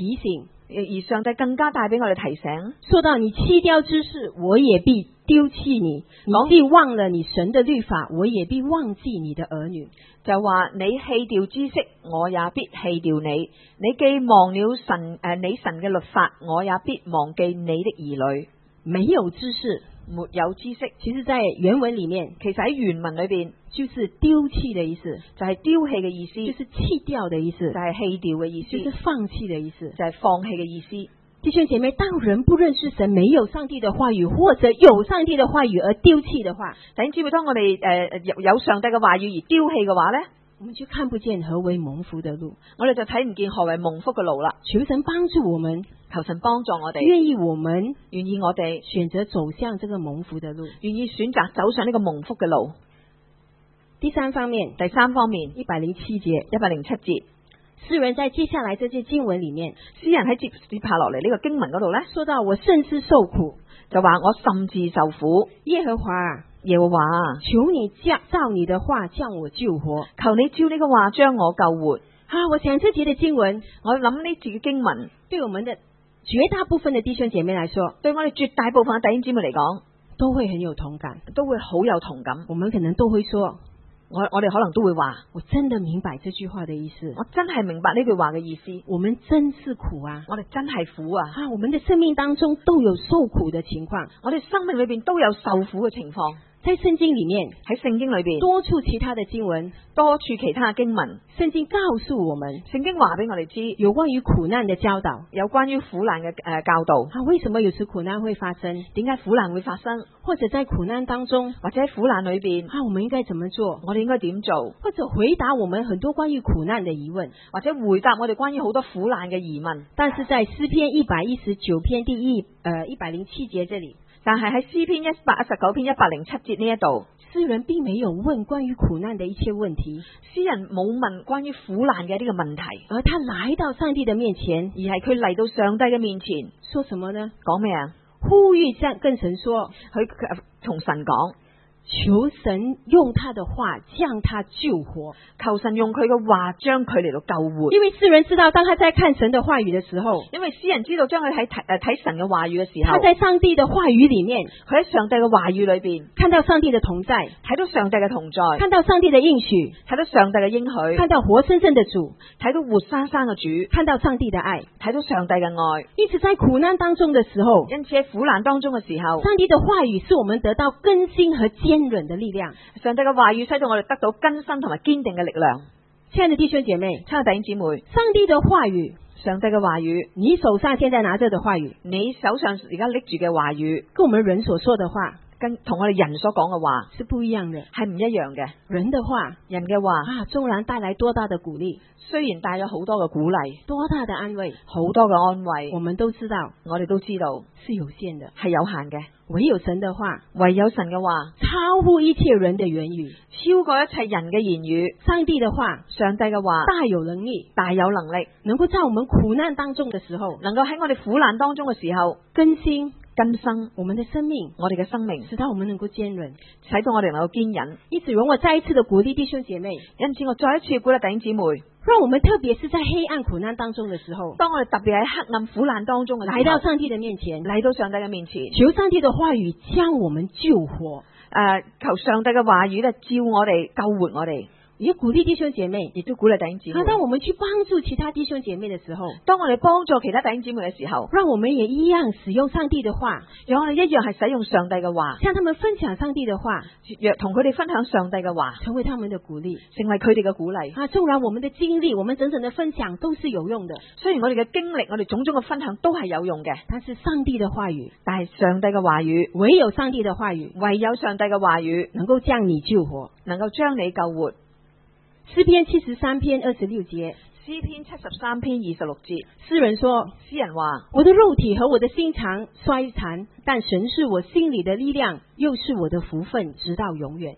提醒， 而上帝更加帶俾我哋提醒， 說到你棄掉知識，我也必丟棄你；你既忘了你神的律法，我也必忘記你的兒女。 就話你棄掉知識，我也必棄掉你；你既忘了神誒、呃、你神嘅律法，我也必忘記你的兒女。 沒有知識， 沒有知識， 其實在原文裏面， 其實喺原文裏邊就是丟棄的意思， 就係丟棄嘅意思， 就是棄掉的意思， 就係棄掉嘅意思， 就是放棄的意思， 就係放棄嘅意思。 弟兄姐妹，當人不認識神，沒有上帝的話語，或者有上帝的話語而丟棄的話， 弟兄姊妹，當我哋誒有有上帝嘅話語而丟棄嘅話咧， 我們就看不見何為蒙福的路， 我哋就睇唔見何為蒙福嘅路啦。 求神幫助我們， 求神幫助我哋， 願意我們願意我哋選擇走向這個蒙福的路， 願意選擇走上呢個蒙福嘅路。 第三方面， 第三方面， 一百零七節， 一百零七節， 詩人在接下來這些經文裏面， 詩人喺接接下落嚟呢個經文嗰度咧， 說到我甚是受苦， 就話我甚至受苦。 耶和華啊， 耶和華， 求你照照你的話將我救活， 求你照呢個話將我救活。 啊，我想這節的經文， 我諗呢節嘅經文對我們的絕大部分的弟兄姐妹來說， 對我哋絕大部分嘅弟兄姊妹嚟講， 都會很有同感， 都會好有同感。 我們可能都會說， 我我哋可能都會話， 我真的明白這句話的意思， 我真係明白呢句話嘅意思。 我們真是苦啊， 我哋真係苦啊！ 啊，我們的生命當中都有受苦的情況， 我哋生命裏邊都有受苦嘅情況。 在聖經裏面， 喺聖經裏邊多處其他的經文， 多處其他嘅經文， 聖經告訴我們， 聖經話俾我哋知有關於苦難的教導， 有關於苦難嘅誒、呃、教導。 啊，為什麼有時苦難會發生？ 點解苦難會發生？ 或者在苦難當中， 或者喺苦難裏邊， 啊，我們應該怎麼做？ 我哋應該點做？ 或者回答我們很多關於苦難的疑問， 或者回答我哋關於好多苦難嘅疑問。 但是在詩篇一百一十九篇第一呃一百零七節這裡， 但係喺詩篇一百一十九篇一百零七節呢一度， 詩人並沒有問關於苦難的一切問題， 詩人冇問關於苦難嘅呢個問題， 而他來到上帝的面前， 而係佢嚟到上帝嘅面前， 說什麼呢？ 講咩啊？ 呼籲向跟神說， 佢同神講， 求神用他的話將他救活， 求神用佢嘅話將佢嚟到救活。 因為詩人知道，當他在看神的話語的時候， 因為詩人知道將佢喺睇誒睇神嘅話語嘅時候， 他在上帝的話語裏面， 佢喺上帝嘅話語裏邊看到上帝的同在， 睇到上帝嘅同在， 看到上帝的應許， 睇到上帝嘅應許， 看到活生生的主， 睇到活生生嘅主， 看到上帝的愛， 睇到上帝嘅愛。 因此在苦難當中的時候， 因此喺苦難當中嘅時候， 上帝的話語是我們得到更新和堅韌的力量。 上帝嘅話語使到我哋得到更新同埋堅定嘅力量。 親愛的弟兄姐妹， 親愛的弟兄姊妹， 上帝的話語， 上帝嘅話語， 你手上現在拿着的話語， 你手上而家拎住嘅話語， 跟我們人所說的話， 跟同我哋人所講嘅話是不一樣的， 係唔一樣嘅。 人的話， 人嘅話啊，縱然帶來多大的鼓勵， 雖然帶咗好多嘅鼓勵， 多大的安慰， 好多嘅安慰， 我們都知道， 我哋都知道是有限的， 係有限嘅。 唯有神的話， 唯有神嘅話超乎一切人的言語， 超過一切人嘅言語。 上帝的話， 上帝嘅話大有能力， 大有能力， 能夠在我們苦難當中的時候， 能夠喺我哋苦難當中嘅時候更新更新我們的生命， 我哋嘅生命， 使到我們能夠堅韌， 使到我哋能夠堅忍。 因此，容我再一次的鼓勵弟兄姐妹， 因此我再一次鼓勵弟兄姊妹， 讓我們特別是在黑暗苦難當中的時候， 當我哋特別喺黑暗苦難當中嘅時候， 來到上帝的面前， 嚟到上帝嘅面前， 求上帝的話語將我們救活， 誒、呃，求上帝嘅話語咧照我哋救活我哋。 也鼓勵弟兄姐妹， 亦都鼓勵弟兄姊妹。 當我們去幫助其他弟兄姐妹的時候， 當我哋幫助其他弟兄姊妹嘅時候， 讓我們也一樣使用上帝的話， 讓我哋一樣係使用上帝嘅話， 向他們分享上帝的話， 若同佢哋分享上帝嘅話， 成為他們的鼓勵， 成為佢哋嘅鼓勵。 啊，縱然我們的經歷，我們整整的分享都是有用的， 雖然我哋嘅經歷，我哋種種嘅分享都係有用嘅， 但是上帝的話語， 但係上帝嘅話語， 唯有上帝的話語， 唯有上帝嘅話語能夠將你救活， 能夠將你救活。 詩篇七十三篇二十六節， 詩篇七十三篇二十六節， 詩人說， 詩人話： 我的肉體和我的心腸衰殘，但神是我心裏的力量，又是我的福分，直到永遠。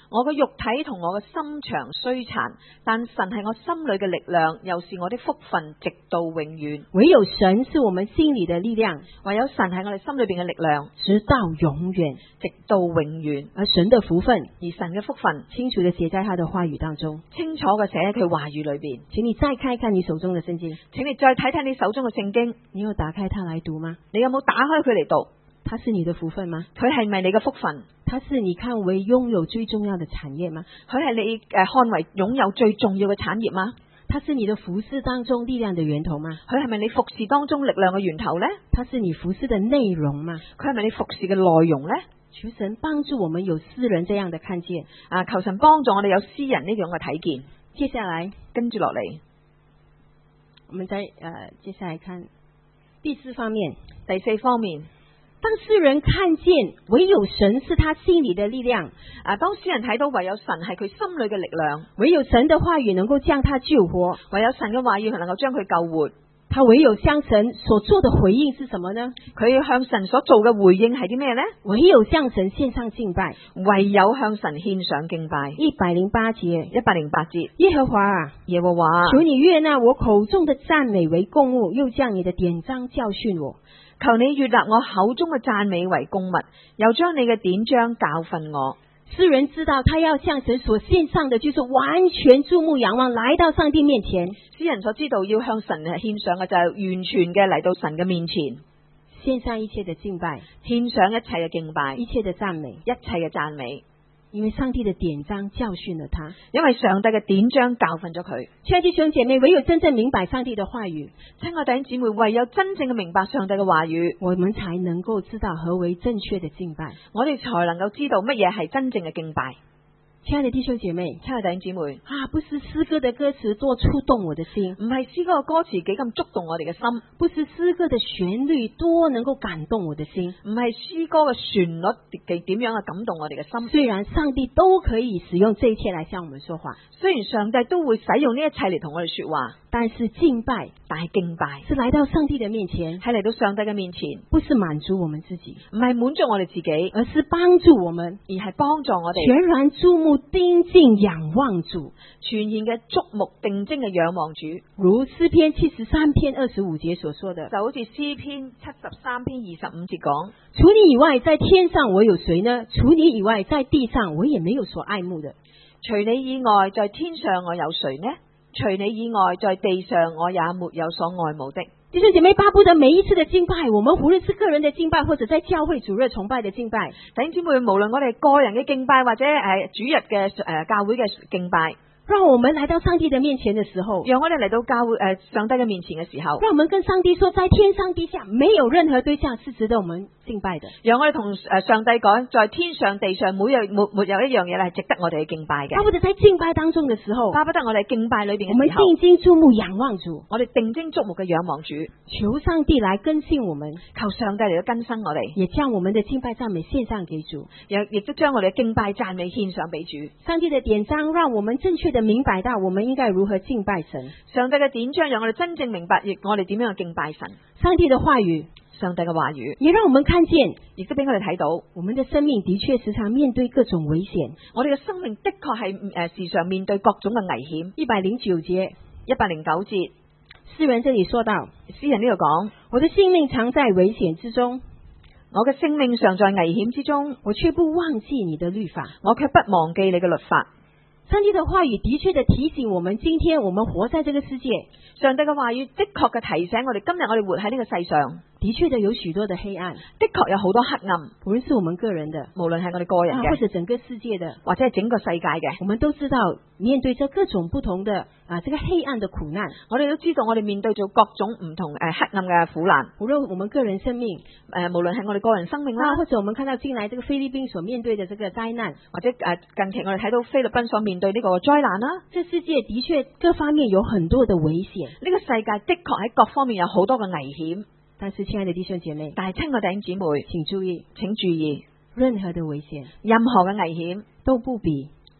我個肉體同我嘅心腸衰殘，但神係我心裏嘅力量，又是我的福分，直到永遠。 唯有神是我們心裏的力量， 唯有神係我哋心裏邊嘅力量， 直到永遠， 直到永遠。 而神的福分， 而神嘅福分， 清楚地寫在他的話語當中， 清楚嘅寫喺佢話語裏邊。 請你再看一看你手中的聖經， 請你再睇睇你手中嘅聖經， 你有打開它來讀嗎？ 你有冇打開佢嚟讀？ 它是你的福分嗎？ 佢係咪你嘅福分？ 它是你看為擁有最重要的產業嗎？ 佢係你誒看為擁有最重要嘅產業嗎？ 它是你的服事當中力量的源頭嗎？ 佢係咪你服事當中力量嘅源頭呢？ 它是你服事的內容嗎？ 佢係咪你服事嘅內容呢？ 求神幫助我們有詩人這樣的看見啊！求神幫助我哋有詩人呢樣嘅睇見。 接下來跟住落嚟， 我們再呃接下來看第四方面。 第四方面， 當詩人看見唯有神是他心裏的力量， 啊，當詩人睇到唯有神係佢心裏嘅力量， 唯有神的話語能夠將他救活， 唯有神嘅話語能夠將佢救活， 他唯有向神所做的回應是什麼呢？ 佢要向神所做嘅回應係啲咩呢？ 唯有向神獻上敬拜， 唯有向神獻上敬拜。 一百零八節， 一百零八節， 耶和華啊， 耶和華， 求你悅納我口中的讚美為供物，又將你的典章教訓我。 求你悅納我口中嘅讚美為供物，又將你嘅典章教訓我。 詩人知道他要向神所獻上的就是完全注目仰望，來到上帝面前。 詩人所知道要向神獻上嘅就係完全嘅嚟到神嘅面前， 獻上一切的敬拜， 獻上一切嘅敬拜， 一切的讚美， 一切嘅讚美。 因為上帝的典章教訓了他， 因為上帝嘅典章教訓咗佢。 親愛的弟兄姐妹，唯有真正明白上帝的話語， 親愛弟兄姊妹，唯有真正嘅明白上帝嘅話語， 我們才能夠知道何為正確的敬拜， 我哋才能夠知道乜嘢係真正嘅敬拜。 親愛的弟兄姐妹， 親愛弟兄姊妹， 啊，不是詩歌的歌詞多觸動我的心， 唔係詩歌嘅歌詞幾咁觸動我哋嘅心， 不是詩歌的旋律多能夠感動我的心， 唔係詩歌嘅旋律嘅點樣嘅感動我哋嘅心。 雖然上帝都可以使用這一切來向我們說話， 雖然上帝都會使用呢一切嚟同我哋說話， 但是敬拜， 但係敬拜是來到上帝的面前， 係嚟到上帝嘅面前， 不是滿足我們自己， 唔係滿足我哋自己， 而是幫助我們， 而係幫助我哋全然注目盯緊仰望主， 全然嘅觸目定睛嘅仰望主。 如詩篇七十三篇二十五節所說的， 就好似詩篇七十三篇二十五節講： 除你以外，在天上我有誰呢？除你以外，在地上我也沒有所愛慕的。 除你以外，在天上我有誰呢？除你以外，在地上我也沒有所愛慕的。 弟兄姐妹，巴不得每一次的敬拜，我們無論是個人的敬拜，或者在教會主日崇拜的敬拜， 弟兄姊妹，無論我哋個人嘅敬拜或者誒主日嘅誒教會嘅敬拜， 讓我們來到上帝的面前的時候， 讓我哋嚟到教會誒上帝嘅面前嘅時候， 讓我們跟上帝說，在天上地下沒有任何對象是值得我們敬拜的。 讓我哋同誒上帝講，在天上地上沒有沒沒有一樣嘢係值得我哋去敬拜嘅。 巴不得在敬拜當中的時候， 巴不得我哋敬拜裏邊我們嘅時候， 定睛注目仰望主， 我哋定睛矚目嘅仰望主， 求上帝來更新我們， 求上帝嚟到更新我哋， 也將我們的敬拜讚美獻上給主， 亦亦都將我哋嘅敬拜讚美獻上俾主。 上帝的典章讓我們正確的明白到我們應該如何敬拜神。 上帝嘅典章讓我哋真正明白，亦我哋點樣去敬拜神。 上帝的話語， 上帝嘅話語， 也讓我們看見， 亦都俾我哋睇到， 我們的生命的確時常面對各種危險。 我哋嘅生命的確係誒時常面對各種嘅危險。 一百零九節， 一百零九節， 詩人這裏說到， 詩人呢度講： 我的性命常在危險之中， 我嘅性命常在危險之中， 我卻不忘記你的律法， 我卻不忘記你嘅律法。 上帝的話語的確的提醒我們，今天我們活在這個世界。 上帝嘅話語的確嘅提醒我哋，今日我哋活喺呢個世上， 的確的有許多的黑暗， 的確有好多黑暗， 無論是我們個人的， 無論係我哋個人嘅， 啊，或者整個世界的， 或者係整個世界嘅， 我們都知道面對着各種不同的啊，這個黑暗的苦難， 我哋都知道我哋面對咗各種唔同誒黑暗嘅苦難， 無論我們個人生命， 誒無論係我哋個人生命啦， 啊，或者我們看到近來這個菲律賓所面對的這個災難， 或者誒近期我哋睇到菲律賓所面對呢個災難啦， 這世界的確各方面有很多的危險， 呢個世界的確喺各方面有好多嘅危險。 但是親愛的弟兄姐妹， 但係親愛弟兄姊妹， 請注意， 請注意， 任何的危險， 任何嘅危險都不比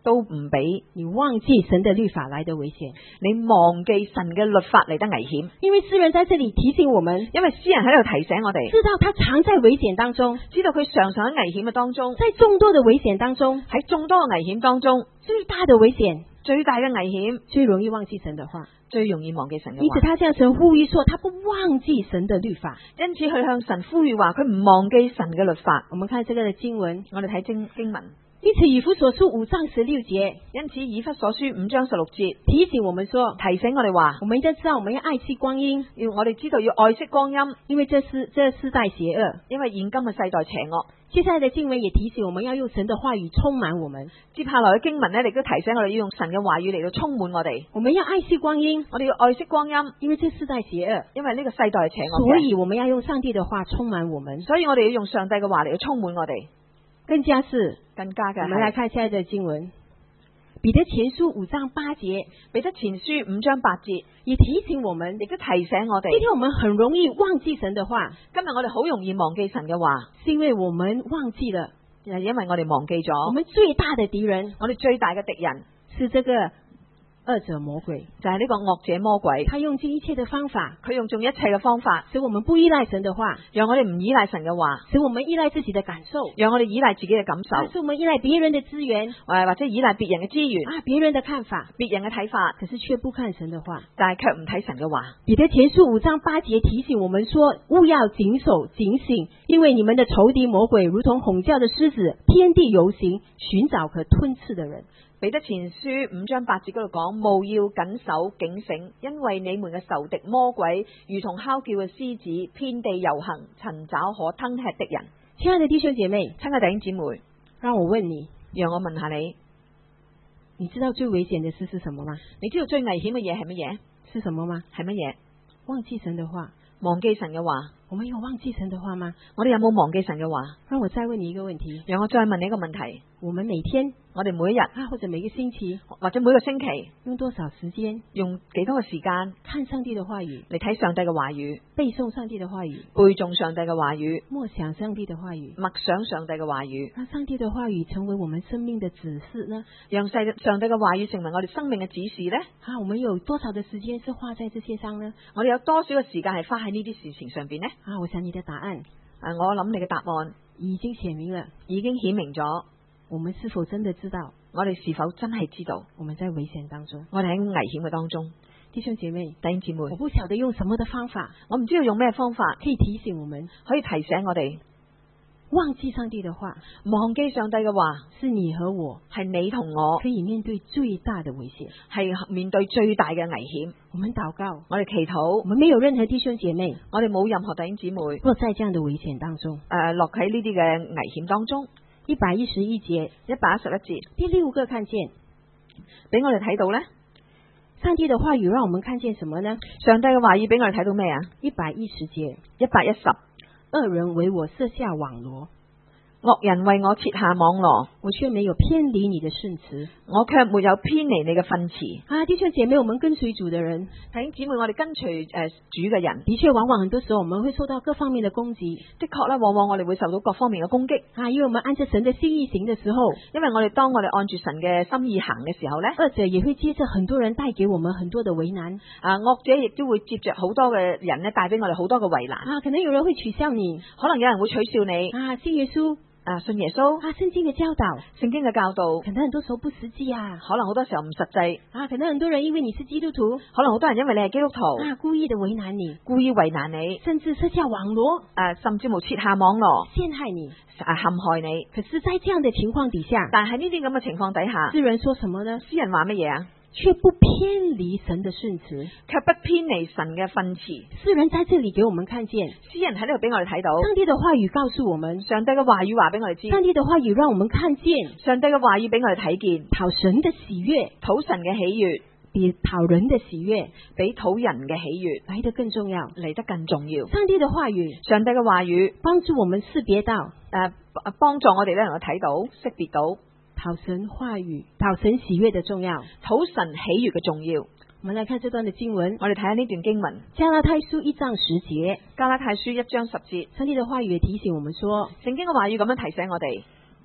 都唔俾你忘記神的律法來的危險。 你忘記神嘅律法嚟得危險。 因為詩人在這裡提醒我們， 因為詩人喺度提醒我哋， 知道他常在危險當中， 知道佢常常喺危險嘅當中， 在眾多的危險當中， 喺眾多嘅危險當中， 最大的危險， 最大嘅危險， 最容易忘記神的話， 最容易忘記神嘅因此話。 他向神呼籲說，他不忘記神的律法。 因此佢向神呼籲話，佢唔忘記神嘅律法。 我們看這個的經文， 我哋睇經經文， 因此以弗所書五章十六節， 因此以弗所書五章十六節提醒我們說， 提醒我哋話， 我們應該知道我們要愛惜光陰， 要我哋知道要愛惜光陰， 因為這是這世代邪惡。 因為現今嘅世代邪惡。 接下來的經文也提醒我們要用神的話語充滿我們。 接下來嘅經文呢，亦都提醒我哋要用神嘅話語嚟到充滿我哋。 我們要愛惜光陰， 我哋要愛惜光陰， 因為這世代邪惡， 因為呢個世代係邪惡所嘅， 以我們要用上帝的話充滿我們。 所以我哋要用上帝嘅話嚟到充滿我哋。 更加是， 更加嘅， 我們來看下一個經文，彼得前書五章八節， 彼得前書五章八節也提醒我們， 亦都提醒我哋。 今天我們很容易忘記神的話， 今日我哋好容易忘記神嘅話， 是因為我們忘記了， 係因為我哋忘記咗我們最大的敵人， 我哋最大嘅敵人是這個惡者魔鬼， 就係呢個惡者魔鬼。 他用盡一切的方法， 佢用盡一切嘅方法， 使我們不依賴神的話， 讓我哋唔依賴神嘅話， 使我們依賴自己的感受， 讓我哋依賴自己嘅感受， 使我們依賴別人的資源， 誒或者依賴別人嘅資源啊，別人的看法， 別人嘅睇法， 可是卻不看神的話， 但係卻唔睇神嘅話。 彼得前書五章八節提醒我們說，務要謹守警醒，因為你們的仇敵魔鬼如同吼叫的獅子，遍地遊行，尋找可吞刺的人。 彼得前書五章八節嗰度講，務要謹守警醒，因為你們嘅仇敵魔鬼如同哮叫嘅獅子，遍地遊行，尋找可吞吃的人。 親愛的弟兄姐妹， 親愛的弟兄姊妹， 讓我問你， 讓我問下你， 你知道最危險的事是什麼嗎？ 你知道最危險嘅嘢係乜嘢？ 是什麼嗎？ 係乜嘢？ 忘記神的話， 忘記神嘅話。 我們有忘記神的話嗎？ 我哋有冇忘記神嘅話？ 讓我再問你一個問題， 讓我再問你一個問題。 我們每天我哋每一日啊，或者每個星期， 或者每個星期用多少時間用幾多個時間看上帝的話語， 嚟睇上帝嘅話語， 背誦上帝的話語， 背誦上帝嘅話語， 默想上帝的話語， 默想上帝嘅話語， 讓上帝的話語成為我們生命的指示呢？ 讓世上帝嘅話語成為我哋生命嘅指示呢？ 啊，我們有多少的時間是花在這些上呢？ 我哋有多少嘅時間係花喺呢啲事情上邊呢？ 啊，我想你的答案， 啊，我諗你嘅答案已經顯明了， 已經顯明咗。 我們是否真的知道？ 我哋是否真係知道？ 我們在危險當中， 我哋喺危險嘅當中。 弟兄姐妹， 弟兄姊妹， 我不曉得用什麼的方法， 我唔知道用咩方法可以提醒我們， 可以提醒我哋忘記上帝的話， 忘記上帝嘅話， 是你和我係你同我可以面對最大的危險， 係面對最大嘅危險。 我們禱告， 我哋祈禱， 我們沒有任何弟兄姐妹， 我哋冇任何弟兄姊妹落在這樣的危險當中， 誒、呃、落喺呢啲嘅危險當中。 一百一十一節， 一百一十一節， 第六個看見， 俾我哋睇到呢， 上帝的話語讓我們看見什麼呢？ 上帝嘅話語俾我哋睇到咩啊？ 一百一十節， 一百一十， 惡人為我設下網羅， 惡人為我設下網羅， 我卻沒有偏離你的訓詞， 我卻沒有偏離你嘅訓詞。 啊，弟兄姐妹，我們跟隨主的人， 弟兄姊妹，我哋跟隨誒、呃、主嘅人， 的確往往很多時候我們會受到各方面的攻擊， 的確咧，往往我哋會受到各方面嘅攻擊。 啊，因為我們按着神的心意行的時候， 因為我哋當我哋按住神嘅心意行嘅時候咧， 惡者也會接着很多人帶給我們很多的為難， 啊，惡者亦都會接着好多嘅人咧，帶俾我哋好多嘅為難。 啊，可能有人會取笑你， 可能有人會取笑你， 啊，信耶穌。 啊，信耶穌， 啊，聖經嘅教導， 聖經嘅教導， 可能很多時候不實際啊， 可能好多時候唔實際啊，可能很多人因為你是基督徒， 可能好多人因為你係基督徒， 啊，故意的為難你， 故意為難你， 甚至設下網羅， 啊，甚至無設下網羅， 陷害你， 啊，陷害你。 可是，在這樣的情況底下， 但係呢啲咁嘅情況底下， 詩人說什麼呢？ 詩人話乜嘢啊？ 卻不偏離神的訓詞， 卻不偏離神嘅訓詞。 詩人在這裡給我們看見， 詩人喺呢度俾我哋睇到， 上帝的話語告訴我們， 上帝嘅話語話俾我哋知， 上帝的話語讓我們看見， 上帝嘅話語俾我哋睇見， 討神的喜悅， 討神嘅喜悅， 比討人的喜悅， 比討人嘅喜悅來得更重要， 嚟得更重要。 上帝的話語， 上帝嘅話語幫助我們識別到， 誒，幫助我哋咧能夠睇到、識別到。 討神話語、討神喜悅的重要， 討神喜悅嘅重要。 我們來看這段的經文， 我哋睇下呢段經文， 加拉太書一章十節， 加拉太書一章十節， 上帝的話語也提醒我們說， 聖經嘅話語咁樣提醒我哋，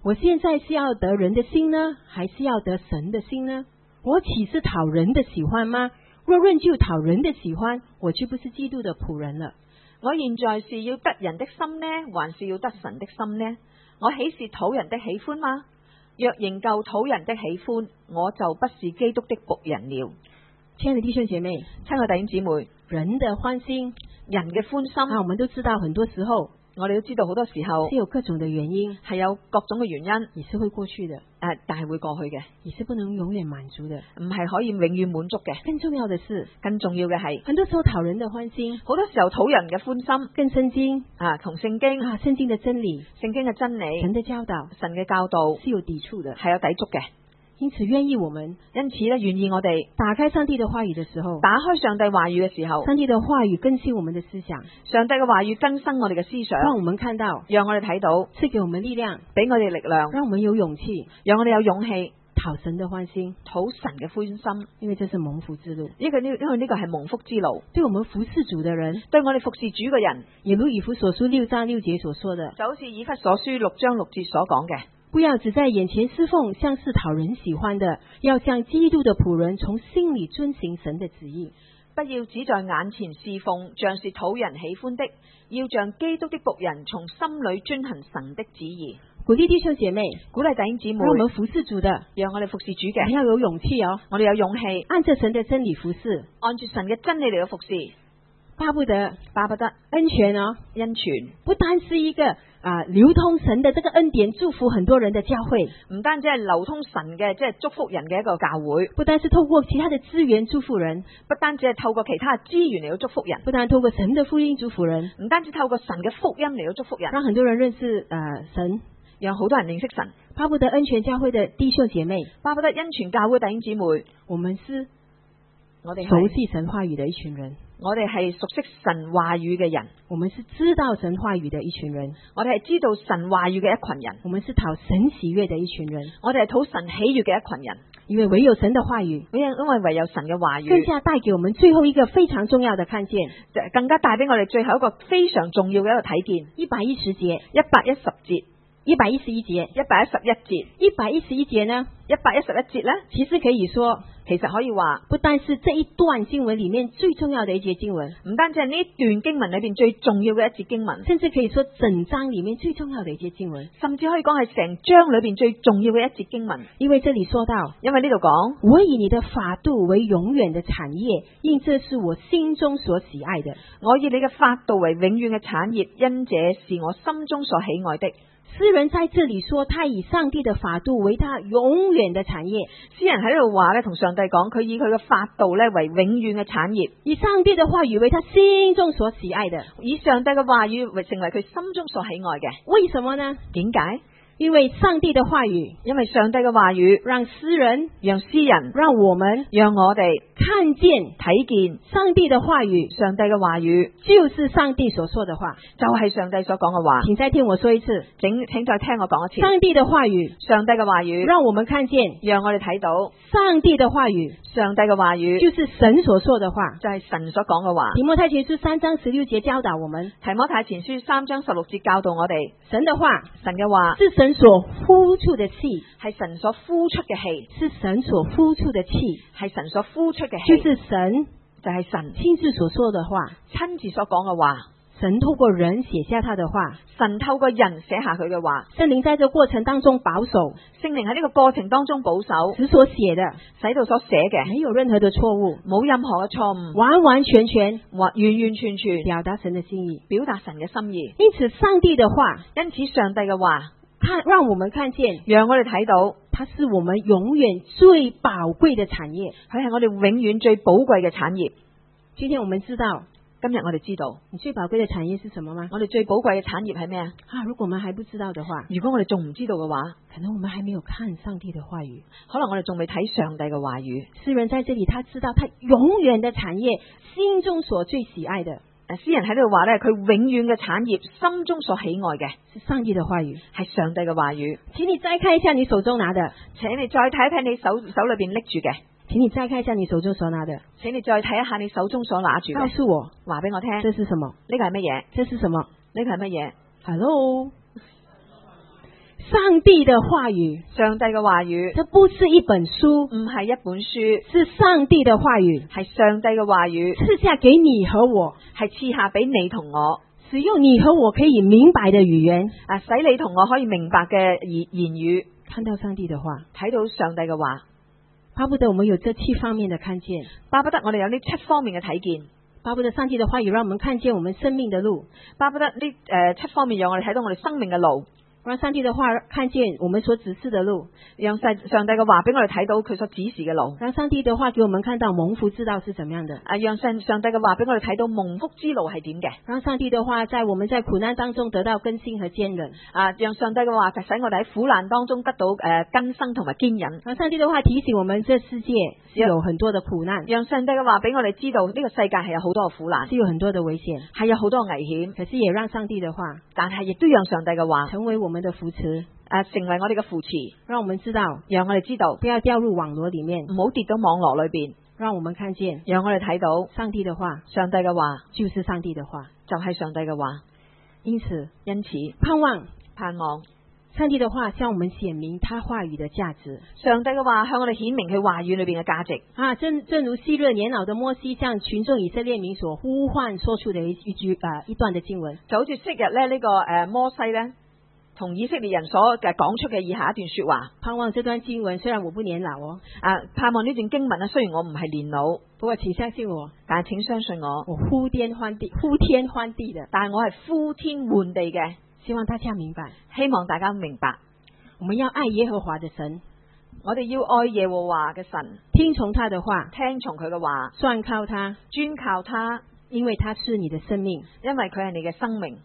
我現在是要得人的心呢，還是要得神的心呢？我豈是討人的喜歡嗎？若論就討人的喜歡，我就不是基督的僕人了。 我現在是要得人的心呢，還是要得神的心呢？我豈是討人的喜歡嗎？若仍舊討人的喜歡，我就不是基督的僕人了。 親愛的弟兄姐妹， 親愛弟兄姊妹， 人的歡心， 人嘅歡心， 啊，我們都知道，很多時候我哋都知道好多時候是有各種的原因， 係有各種嘅原因， 也是會過去的， 誒，但係會過去嘅， 也是不能永遠滿足的， 唔係可以永遠滿足嘅。 更重要的是， 更重要嘅係， 很多時候討人的歡心， 好多時候討人嘅歡心， 跟聖經啊，同聖經啊，聖經的真理、 聖經嘅真理、 神的教導、 神嘅教導是有抵觸的， 係有抵觸嘅。 因此願意我們， 因此咧，願意我哋打開上帝的話語的時候， 打開上帝話語嘅時候， 上帝的話語更新我們的思想， 上帝嘅話語更新我哋嘅思想， 讓我們看到， 讓我哋睇到， 賜給我們力量， 俾我哋力量， 讓我們有勇氣， 讓我哋有勇氣討神的歡心， 討神嘅歡心， 因為這是蒙福之路。 呢個呢，因為呢個係蒙福之路。 對我們服侍主的人， 對我哋服侍主嘅人， 也如以弗所書六章六節所說的， 就好似以弗所書六章六節所講嘅。 不要只在眼前侍奉，像是討人喜歡的，要像基督的僕人，從心裏遵行神的旨意。 不要只在眼前侍奉，像是討人喜歡的，要像基督的僕人，從心裏遵行神的旨意。 鼓勵弟兄姐妹， 鼓勵弟兄姊妹， 讓我們服侍主的， 讓我哋服侍主我們嘅， 要有勇氣哦， 我哋有勇氣， 按着神的真理服侍， 按住神嘅真理嚟到服侍， 巴不得巴不得恩泉哦， 恩泉不單是一個啊流通神的這個恩典，祝福很多人的教會， 唔單止係流通神嘅，即係祝福人嘅一個教會， 不單是透過其他的資源祝福人， 不單止係透過其他嘅資源嚟到祝福人， 不單透過神的福音祝福人， 唔單止透過神嘅福音嚟到祝福人， 讓很多人認識啊神， 讓好多人認識神。 巴不得恩泉教會的弟兄姐妹， 巴不得恩泉教會弟兄姊妹， 我們是我哋熟悉神話語的一群人， 我哋係熟悉神話語嘅人， 我們是知道神話語的一群人， 我哋係知道神話語嘅一群人， 我們是討神喜悅的一群人， 我哋係討神喜悅嘅一群人， 因為唯有神的話語， 因為因為唯有神嘅話語， 更加帶給我們最後一個非常重要的看見， 更加帶俾我哋最後一個非常重要嘅一個睇見。 一百一十節， 一百一十節， 一百一十一節， 一百一十一節， 一百一十一節呢？ 一百一十一節呢， 其實可以說， 其實可以話， 不但是這一段經文裏面最重要的一節經文， 唔單止係呢段經文裏邊最重要嘅一節經文， 甚至可以說整章裏面最重要的一節經文， 甚至可以講係成章裏邊最重要嘅一節經文。 因為這裏說到， 因為呢度講， 我以你的法度為永遠的產業，因這是我心中所喜愛的。 我以你嘅法度為永遠嘅產業，因這是我心中所喜愛的。 詩人在這裏說，他以上帝的法度為他永遠的產業。 詩人喺度話咧，同上帝講，佢以佢嘅法度咧為永遠嘅產業， 以上帝的話語為他心中所喜愛的， 以上帝嘅話語為成為佢心中所喜愛嘅。 為什麼呢？ 點解？ 因為上帝的話語， 因為上帝嘅話語讓詩人， 讓詩人， 讓我們， 讓我哋看見睇見上帝的話語， 上帝嘅話語就是上帝所說的話， 就係上帝所講嘅話。 請再聽我說一次， 請請再聽我講一次。 上帝的話語， 上帝嘅話語， 讓我們看見， 讓我哋睇到上帝的話語， 上帝嘅話語就是神所說的話， 就係神所講嘅話。 提摩太前書三章十六節教導我們， 提摩太前書三章十六節教導我哋， 神的話， 神嘅話是神所呼出的氣， 係神所呼出嘅氣， 是神所呼出的氣， 係神所呼出嘅氣， 就是神就係神親自所說的話， 親自所講嘅話。 神透過人寫下他的話， 神透過人寫下佢嘅話。 聖靈在這個過程當中保守， 聖靈喺呢個過程當中保守， 使所寫的使到所寫嘅沒有任何的錯誤， 冇任何嘅錯誤， 完完全全或完完全全表達神的心意， 表達神嘅心意。 因此上帝的話， 因此上帝嘅話， 看讓我們看見， 讓我哋睇到， 它是我們永遠最寶貴的產業， 佢係我哋永遠最寶貴嘅產業。 今天我們知道， 今日我哋知道， 你最寶貴的產業是什麼嗎？ 我哋最寶貴嘅產業係咩啊？ 啊，如果我們還不知道的話， 如果我哋仲唔知道嘅話， 可能我們還沒有看上帝的話語， 可能我哋仲未睇上帝嘅話語。 詩人在這裏，他知道他永遠的產業，心中所最喜愛的。 誒，詩人喺度話咧，佢永遠嘅產業，心中所喜愛嘅是上帝的話語， 係上帝嘅話語。 請你再看一下你手中拿的， 請你再睇一睇你手手裏邊拎住嘅， 請你再看一下你手中所拿的， 請你再睇一下你手中所拿住嘅。 告訴我， 話俾我聽， 這是什麼？ 呢個係乜嘢？ 這是什麼？ 呢個係乜嘢？ Hello， 上帝的話語， 上帝嘅話語這不是一本書， 唔係一本書， 是上帝的話語， 係上帝嘅話語， 賜下給你和我， 係賜下俾你同我， 使用你和我可以明白的語言， 啊，使你同我可以明白嘅言言語， 看到上帝的話， 睇到上帝嘅話， 巴不得我們有這七方面的看見， 巴不得我哋有呢七方面嘅睇見， 巴不得上帝的話語讓我們看見我們生命的路， 巴不得呢誒七方面讓我哋睇到我哋生命嘅路。 讓上帝的話看見我們所指示的路， 讓上上帝嘅話俾我哋睇到佢所指示嘅路。 讓上帝的話給我們看到蒙福之道是怎麼樣的。 啊，讓上上帝嘅話俾我哋睇到蒙福之路係點嘅。 讓上帝的話在我們在苦難當中得到更新和堅韌。 啊，讓上帝嘅話就使我哋喺苦難當中得到誒更生同埋堅忍。 讓上帝的話提醒我們，這世界是有很多的苦難。 讓上帝嘅話俾我哋知道，呢個世界係有好多嘅苦難， 是有很多的危險， 係有好多嘅危險。 可是也讓上帝的話， 但係亦都讓上帝嘅話成為我們的扶持。 誒，成為我哋嘅扶持， 讓我們知道， 讓我哋知道， 不要掉入網羅裏面， 唔好跌到網絡裏邊。 讓我們看見， 讓我哋睇到上帝的話， 上帝嘅話就是上帝的話， 就係上帝嘅話。 因此， 因此， 盼望， 盼望上帝的話向我們顯明他話語的價值。 上帝嘅話向我哋顯明佢話語裏邊嘅價值。 啊，正正如昔日年老的摩西向群眾以色列民所呼喚說出的一一句啊、呃、一段的經文， 就好似昔日咧呢個誒摩西咧。同以色列人所嘅講出嘅以下一段說話， 盼望這段經文雖然我不年老哦， 啊，盼望呢段經文咧，雖然我唔係年老， 不過請相信我， 但係請相信我， 我呼天喚地、呼天喚地的， 但係我係呼天喚地嘅， 希望大家明白， 希望大家明白， 我們要愛耶和華的神， 我哋要愛耶和華嘅神， 聽從他的話， 聽從佢嘅話， 專靠他， 專靠他， 因為他是你的生命， 因為佢係你嘅生命。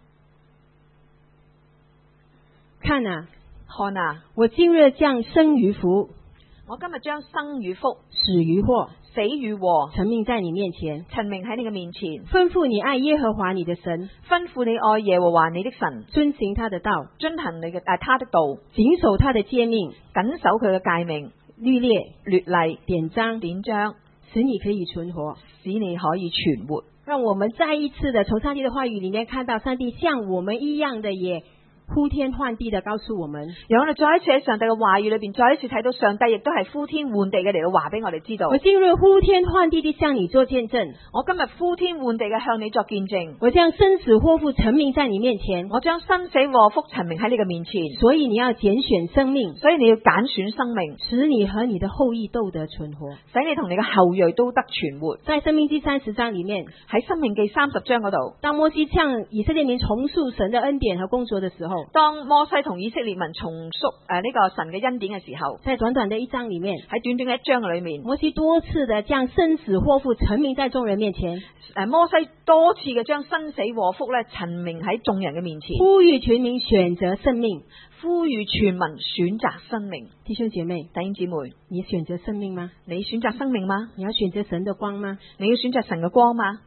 看啊， 看啊！ 我今日將生與福， 我今日將生與福、 死與禍、 死與禍， 陳明在你面前， 陳明喺你嘅面前， 吩咐你愛耶和華你的神， 吩咐你愛耶和華你的神， 遵行他的道， 遵行你嘅誒他的道， 謹守他的誡命， 謹守佢嘅誡命、 律例、 律例、 典章、 典章， 使你可以存活， 使你可以存活。 讓我們再一次的從上帝的話語裏面看到，上帝像我們一樣的也呼天喚地的告訴我們， 讓我哋再一次喺上帝嘅話語裏邊，再一次睇到上帝亦都係呼天喚地嘅嚟到話俾我哋知道。 我今日呼天喚地地向你做見證， 我今日呼天喚地嘅向你作見證。 我將生死禍福陳明在你面前， 我將生死禍福陳明喺你嘅面前。 所以你要揀選生命， 所以你要揀選生命， 使你和你的後裔都得存活， 使你同你嘅後裔都得存活。 在申命記三十章裏面， 喺申命記三十章嗰度， 當摩西向以色列民重述神的恩典和工作的時候， 當摩西同以色列民重述誒呢個神嘅恩典嘅時候， 在短短的一章裏面， 喺短短嘅一章嘅裏面， 摩西多次的將生死禍福陳明在眾人面前。 誒，摩西多次嘅將生死禍福咧陳明喺眾人嘅面前， 呼籲全民選擇生命， 呼籲全民選擇生命。 弟兄姐妹， 弟兄姊妹， 你選擇生命嗎？ 你選擇生命嗎？ 你要選擇神的光嗎？ 你要選擇神嘅光嗎？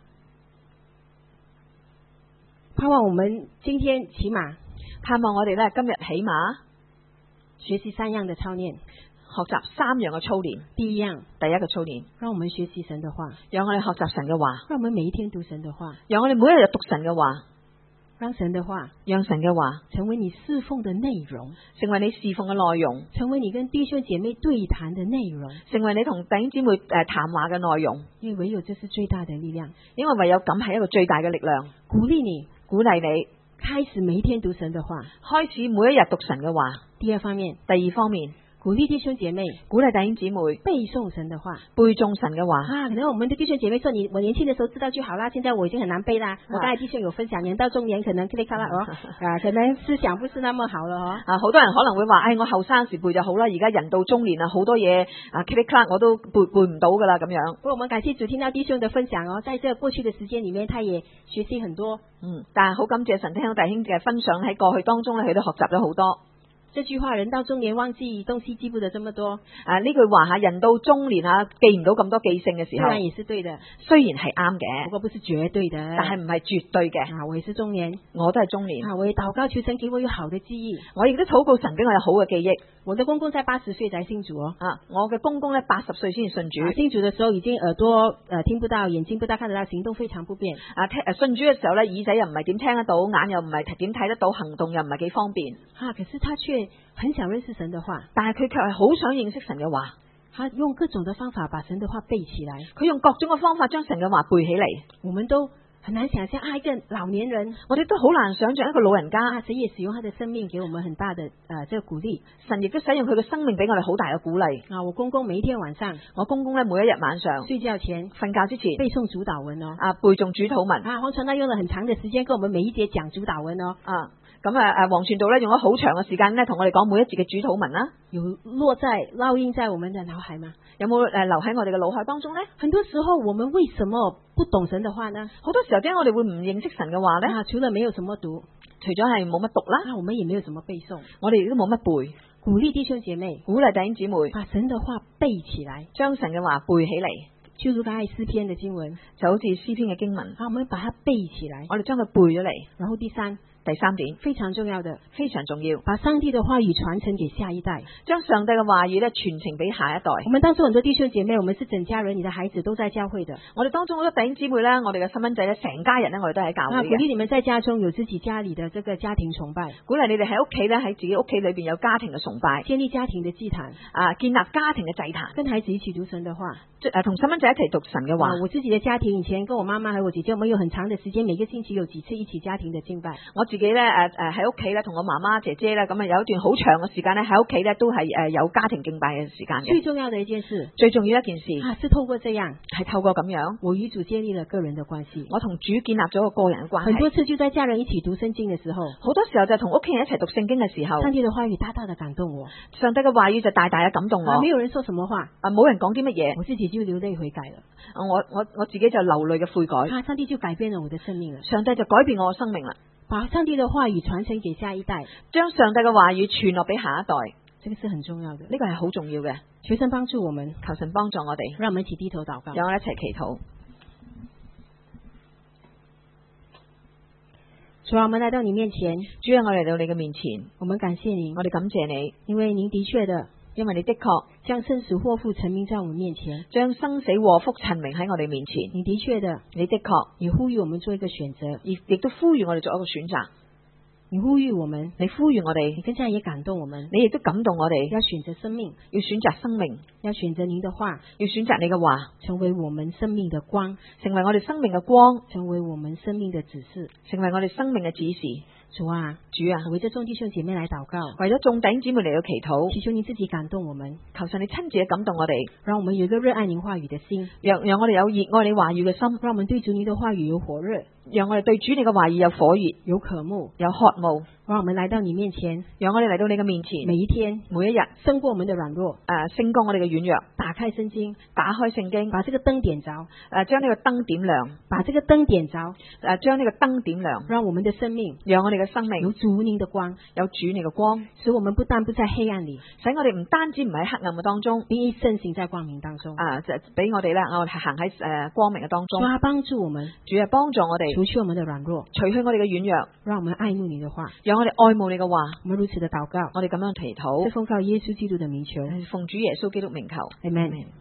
盼望我們今天起碼盼望我哋咧今日起碼學習三樣的操練， 學習三樣嘅操練。 第一樣， 第一個操練， 讓我們學習神的話， 讓我哋學習神嘅話， 讓我們每一天讀神的話， 讓我哋每一日讀神嘅話， 讓神的話， 讓神嘅話成為你侍奉的內容， 成為你侍奉嘅內容， 成為你跟弟兄姐妹對談的內容， 成為你同弟兄姊妹誒談話嘅內容。 因為唯有這是最大的力量， 因為唯有咁係一個最大嘅力量， 鼓勵你， 鼓勵你開始每一天讀神的話， 開始每一日讀神嘅話。 第二方面， 第二方面， 鼓勵弟兄姐妹， 鼓勵弟兄姊妹背誦神的話， 背誦神嘅話。 啊，可能我們的弟兄姐妹說你，我年輕的時候知道就好啦，現在我已經很難背啦。我剛才弟兄有分享，年到中年可能噼里啪啦哦，啊，可能思想不是那麼好了哦。 啊，好多人可能會話，唉、哎，我後生時背就好啦，而家人到中年啊，好多嘢啊噼里啪啦我都背背唔到噶啦咁樣。 不過我們感謝主，聽到弟兄的分享哦，在這過去的時間裏面，他也學習很多。 嗯，但係好感謝神，聽到弟兄嘅分享喺過去當中咧，佢都學習咗好多。 這句話，人到中年忘記東西記不得這麼多。 啊，呢句話吓，人到中年啊，記唔到咁多記性嘅時候， 當然也是對的， 雖然係啱嘅， 不過不是絕對的， 但係唔係絕對嘅。 啊，我也是中年， 我都係中年。 啊，我也禱告求神給我有好的記憶， 我亦都禱告神俾我有好嘅記憶。 我的公公在八十歲才信主哦。 啊，我嘅公公咧八十歲先信主。 啊，信主的時候已經耳朵呃聽不到，眼睛不大看得到，行動非常不便。 啊，聽誒信主嘅時候咧，耳仔又唔係點聽得到，眼又唔係點睇得到，行動又唔係幾方便。 啊，可是他卻却很想認識神的話， 但係佢卻係好想認識神嘅話， 他用各種的方法把神的話背起來。 佢用各種嘅方法將神嘅話背起嚟。 我們都很難想象啊，一個老年人， 我哋都好難想象一個老人家， 啊，神也使用他的生命給我們很大的呃這個鼓勵。 神亦都使用佢嘅生命俾我哋好大嘅鼓勵。 啊，我公公每一天晚上， 我公公咧每一日晚上睡覺前瞓覺之前背誦主禱文哦， 啊背誦主禱文啊，黃傳道用了很長的時間跟我們每一節講主禱文哦， 啊。咁啊誒，黃傳道咧用咗好長嘅時間咧，同我哋講每一節嘅主禱文啦。 有落在烙印在我們的腦海嗎？ 有冇誒留喺我哋嘅腦海當中咧？ 很多時候我們為什麼不懂神的話呢？ 好多時候點解我哋會唔認識神嘅話咧？ 啊，除了沒有什麼讀， 除咗係冇乜讀啦， 啊，我們也沒有什麼背誦。 我哋亦都冇乜背。 鼓勵弟兄姐妹， 鼓勵弟兄姊妹把神的話背起來， 將神嘅話背起嚟， 就如剛才詩篇的經文， 就好似詩篇嘅經文， 啊，我們把它背起來， 我哋將佢背咗嚟。 然後第三， 第三點非常重要的， 非常重要， 把上帝的話語傳承給下一代， 將上帝嘅話語咧傳承俾下一代。 我們當中很多弟兄姐妹，我們是整家人，你的孩子都在教會的。 我哋當中好多弟兄姊妹咧，我哋嘅細蚊仔咧，成家人咧，我哋都喺教啊， 會嘅。 鼓勵你們在家中有自己家裏的這個家庭崇拜， 鼓勵你哋喺屋企咧，喺自己屋企裏邊有家庭嘅崇拜， 建立家庭的祭壇， 啊，建立家庭嘅祭壇， 跟孩子一起讀神的話。 即誒同細蚊仔一齊讀神嘅話。 啊，我自己的家庭以前跟我媽媽和我姐姐，我們有很長的時間，每個星期有幾次一起家庭的敬拜。 我自己咧誒誒喺屋企咧，同我媽媽姐姐咧，咁啊有一段好長嘅時間咧喺屋企咧都係誒有家庭敬拜嘅時間嘅。 最重要的一件事， 最重要一件事啊，是透過這樣， 係透過咁樣， 我與主建立了個人的關係。 我同主建立咗個個人嘅關係。 很多次就在家人一起讀聖經的時候， 好多時候就同屋企人一齊讀聖經嘅時候， 上帝的話語大大的感動我， 上帝嘅話語就大大嘅感動我。 啊，沒有人說什麼話， 啊，冇人講啲乜嘢， 我自己就流淚悔改了。 我我我自己就流淚嘅悔改。 啊，上帝就改變了我的生命了。 上帝就改變我嘅生命啦。 把上帝的話語傳承給下一代， 將上帝嘅話語傳落俾下一代， 這個是很重要的。 呢個係好重要嘅。 求神幫助我們， 求神幫助我哋， 讓我們一起低頭禱告， 讓我哋一齊祈禱。 主啊，我們來到你面前， 主啊，我嚟到你嘅面前， 我們感謝你， 我哋感謝你， 因為您的確的， 因為你的確將生死禍福陳明在我們面前， 將生死禍福陳明喺我哋面前。 你的確的， 你的確也呼籲我們做一個選擇， 亦亦都呼籲我哋做一個選擇。 你呼籲我們， 你呼籲我哋， 你更加也感動我們， 你亦都感動我哋， 要選擇生命， 要選擇生命， 要選擇您的話， 要選擇你嘅話， 成為我們生命的光， 成為我哋生命嘅光， 成為我們生命的指示， 成為我哋生命嘅指示。 主啊， 主啊， 為咗眾弟兄姐妹來禱告， 為咗眾弟兄姊妹嚟到祈禱， 祈求你自己感動我們， 求神你親自嘅感動我哋， 讓我們有一個熱愛您話語的心， 讓讓我哋有熱愛你話語嘅心， 讓我們對主你的話語有火熱， 讓我哋對主你嘅話語有火熱， 有渴慕， 有渴慕， 讓我們來到你面前， 讓我哋嚟到你嘅面前， 每一天， 每一日， 勝過我們的軟弱， 誒，勝過我哋嘅軟弱， 打開聖經， 打開聖經， 把這個燈點着， 誒，將呢個燈點亮， 把這個燈點着， 誒，將呢個燈點亮， 讓我們的生命， 讓我哋嘅生命有主您的光， 有主你嘅光， 使我們不但不在黑暗裏， 使我哋唔單止唔喺黑暗嘅當中， 並一生行在光明當中， 啊，就俾我哋咧，我哋行喺誒光明嘅當中， 主啊，幫助我們， 主係幫助我哋， 除去我們的軟弱， 除去我哋嘅軟弱， 讓我們愛慕你的話， 讓我哋愛慕你嘅話， 我們如此的禱告， 我哋咁樣祈禱， 奉靠耶穌基督的名求， 奉主耶穌基督名求， 阿門。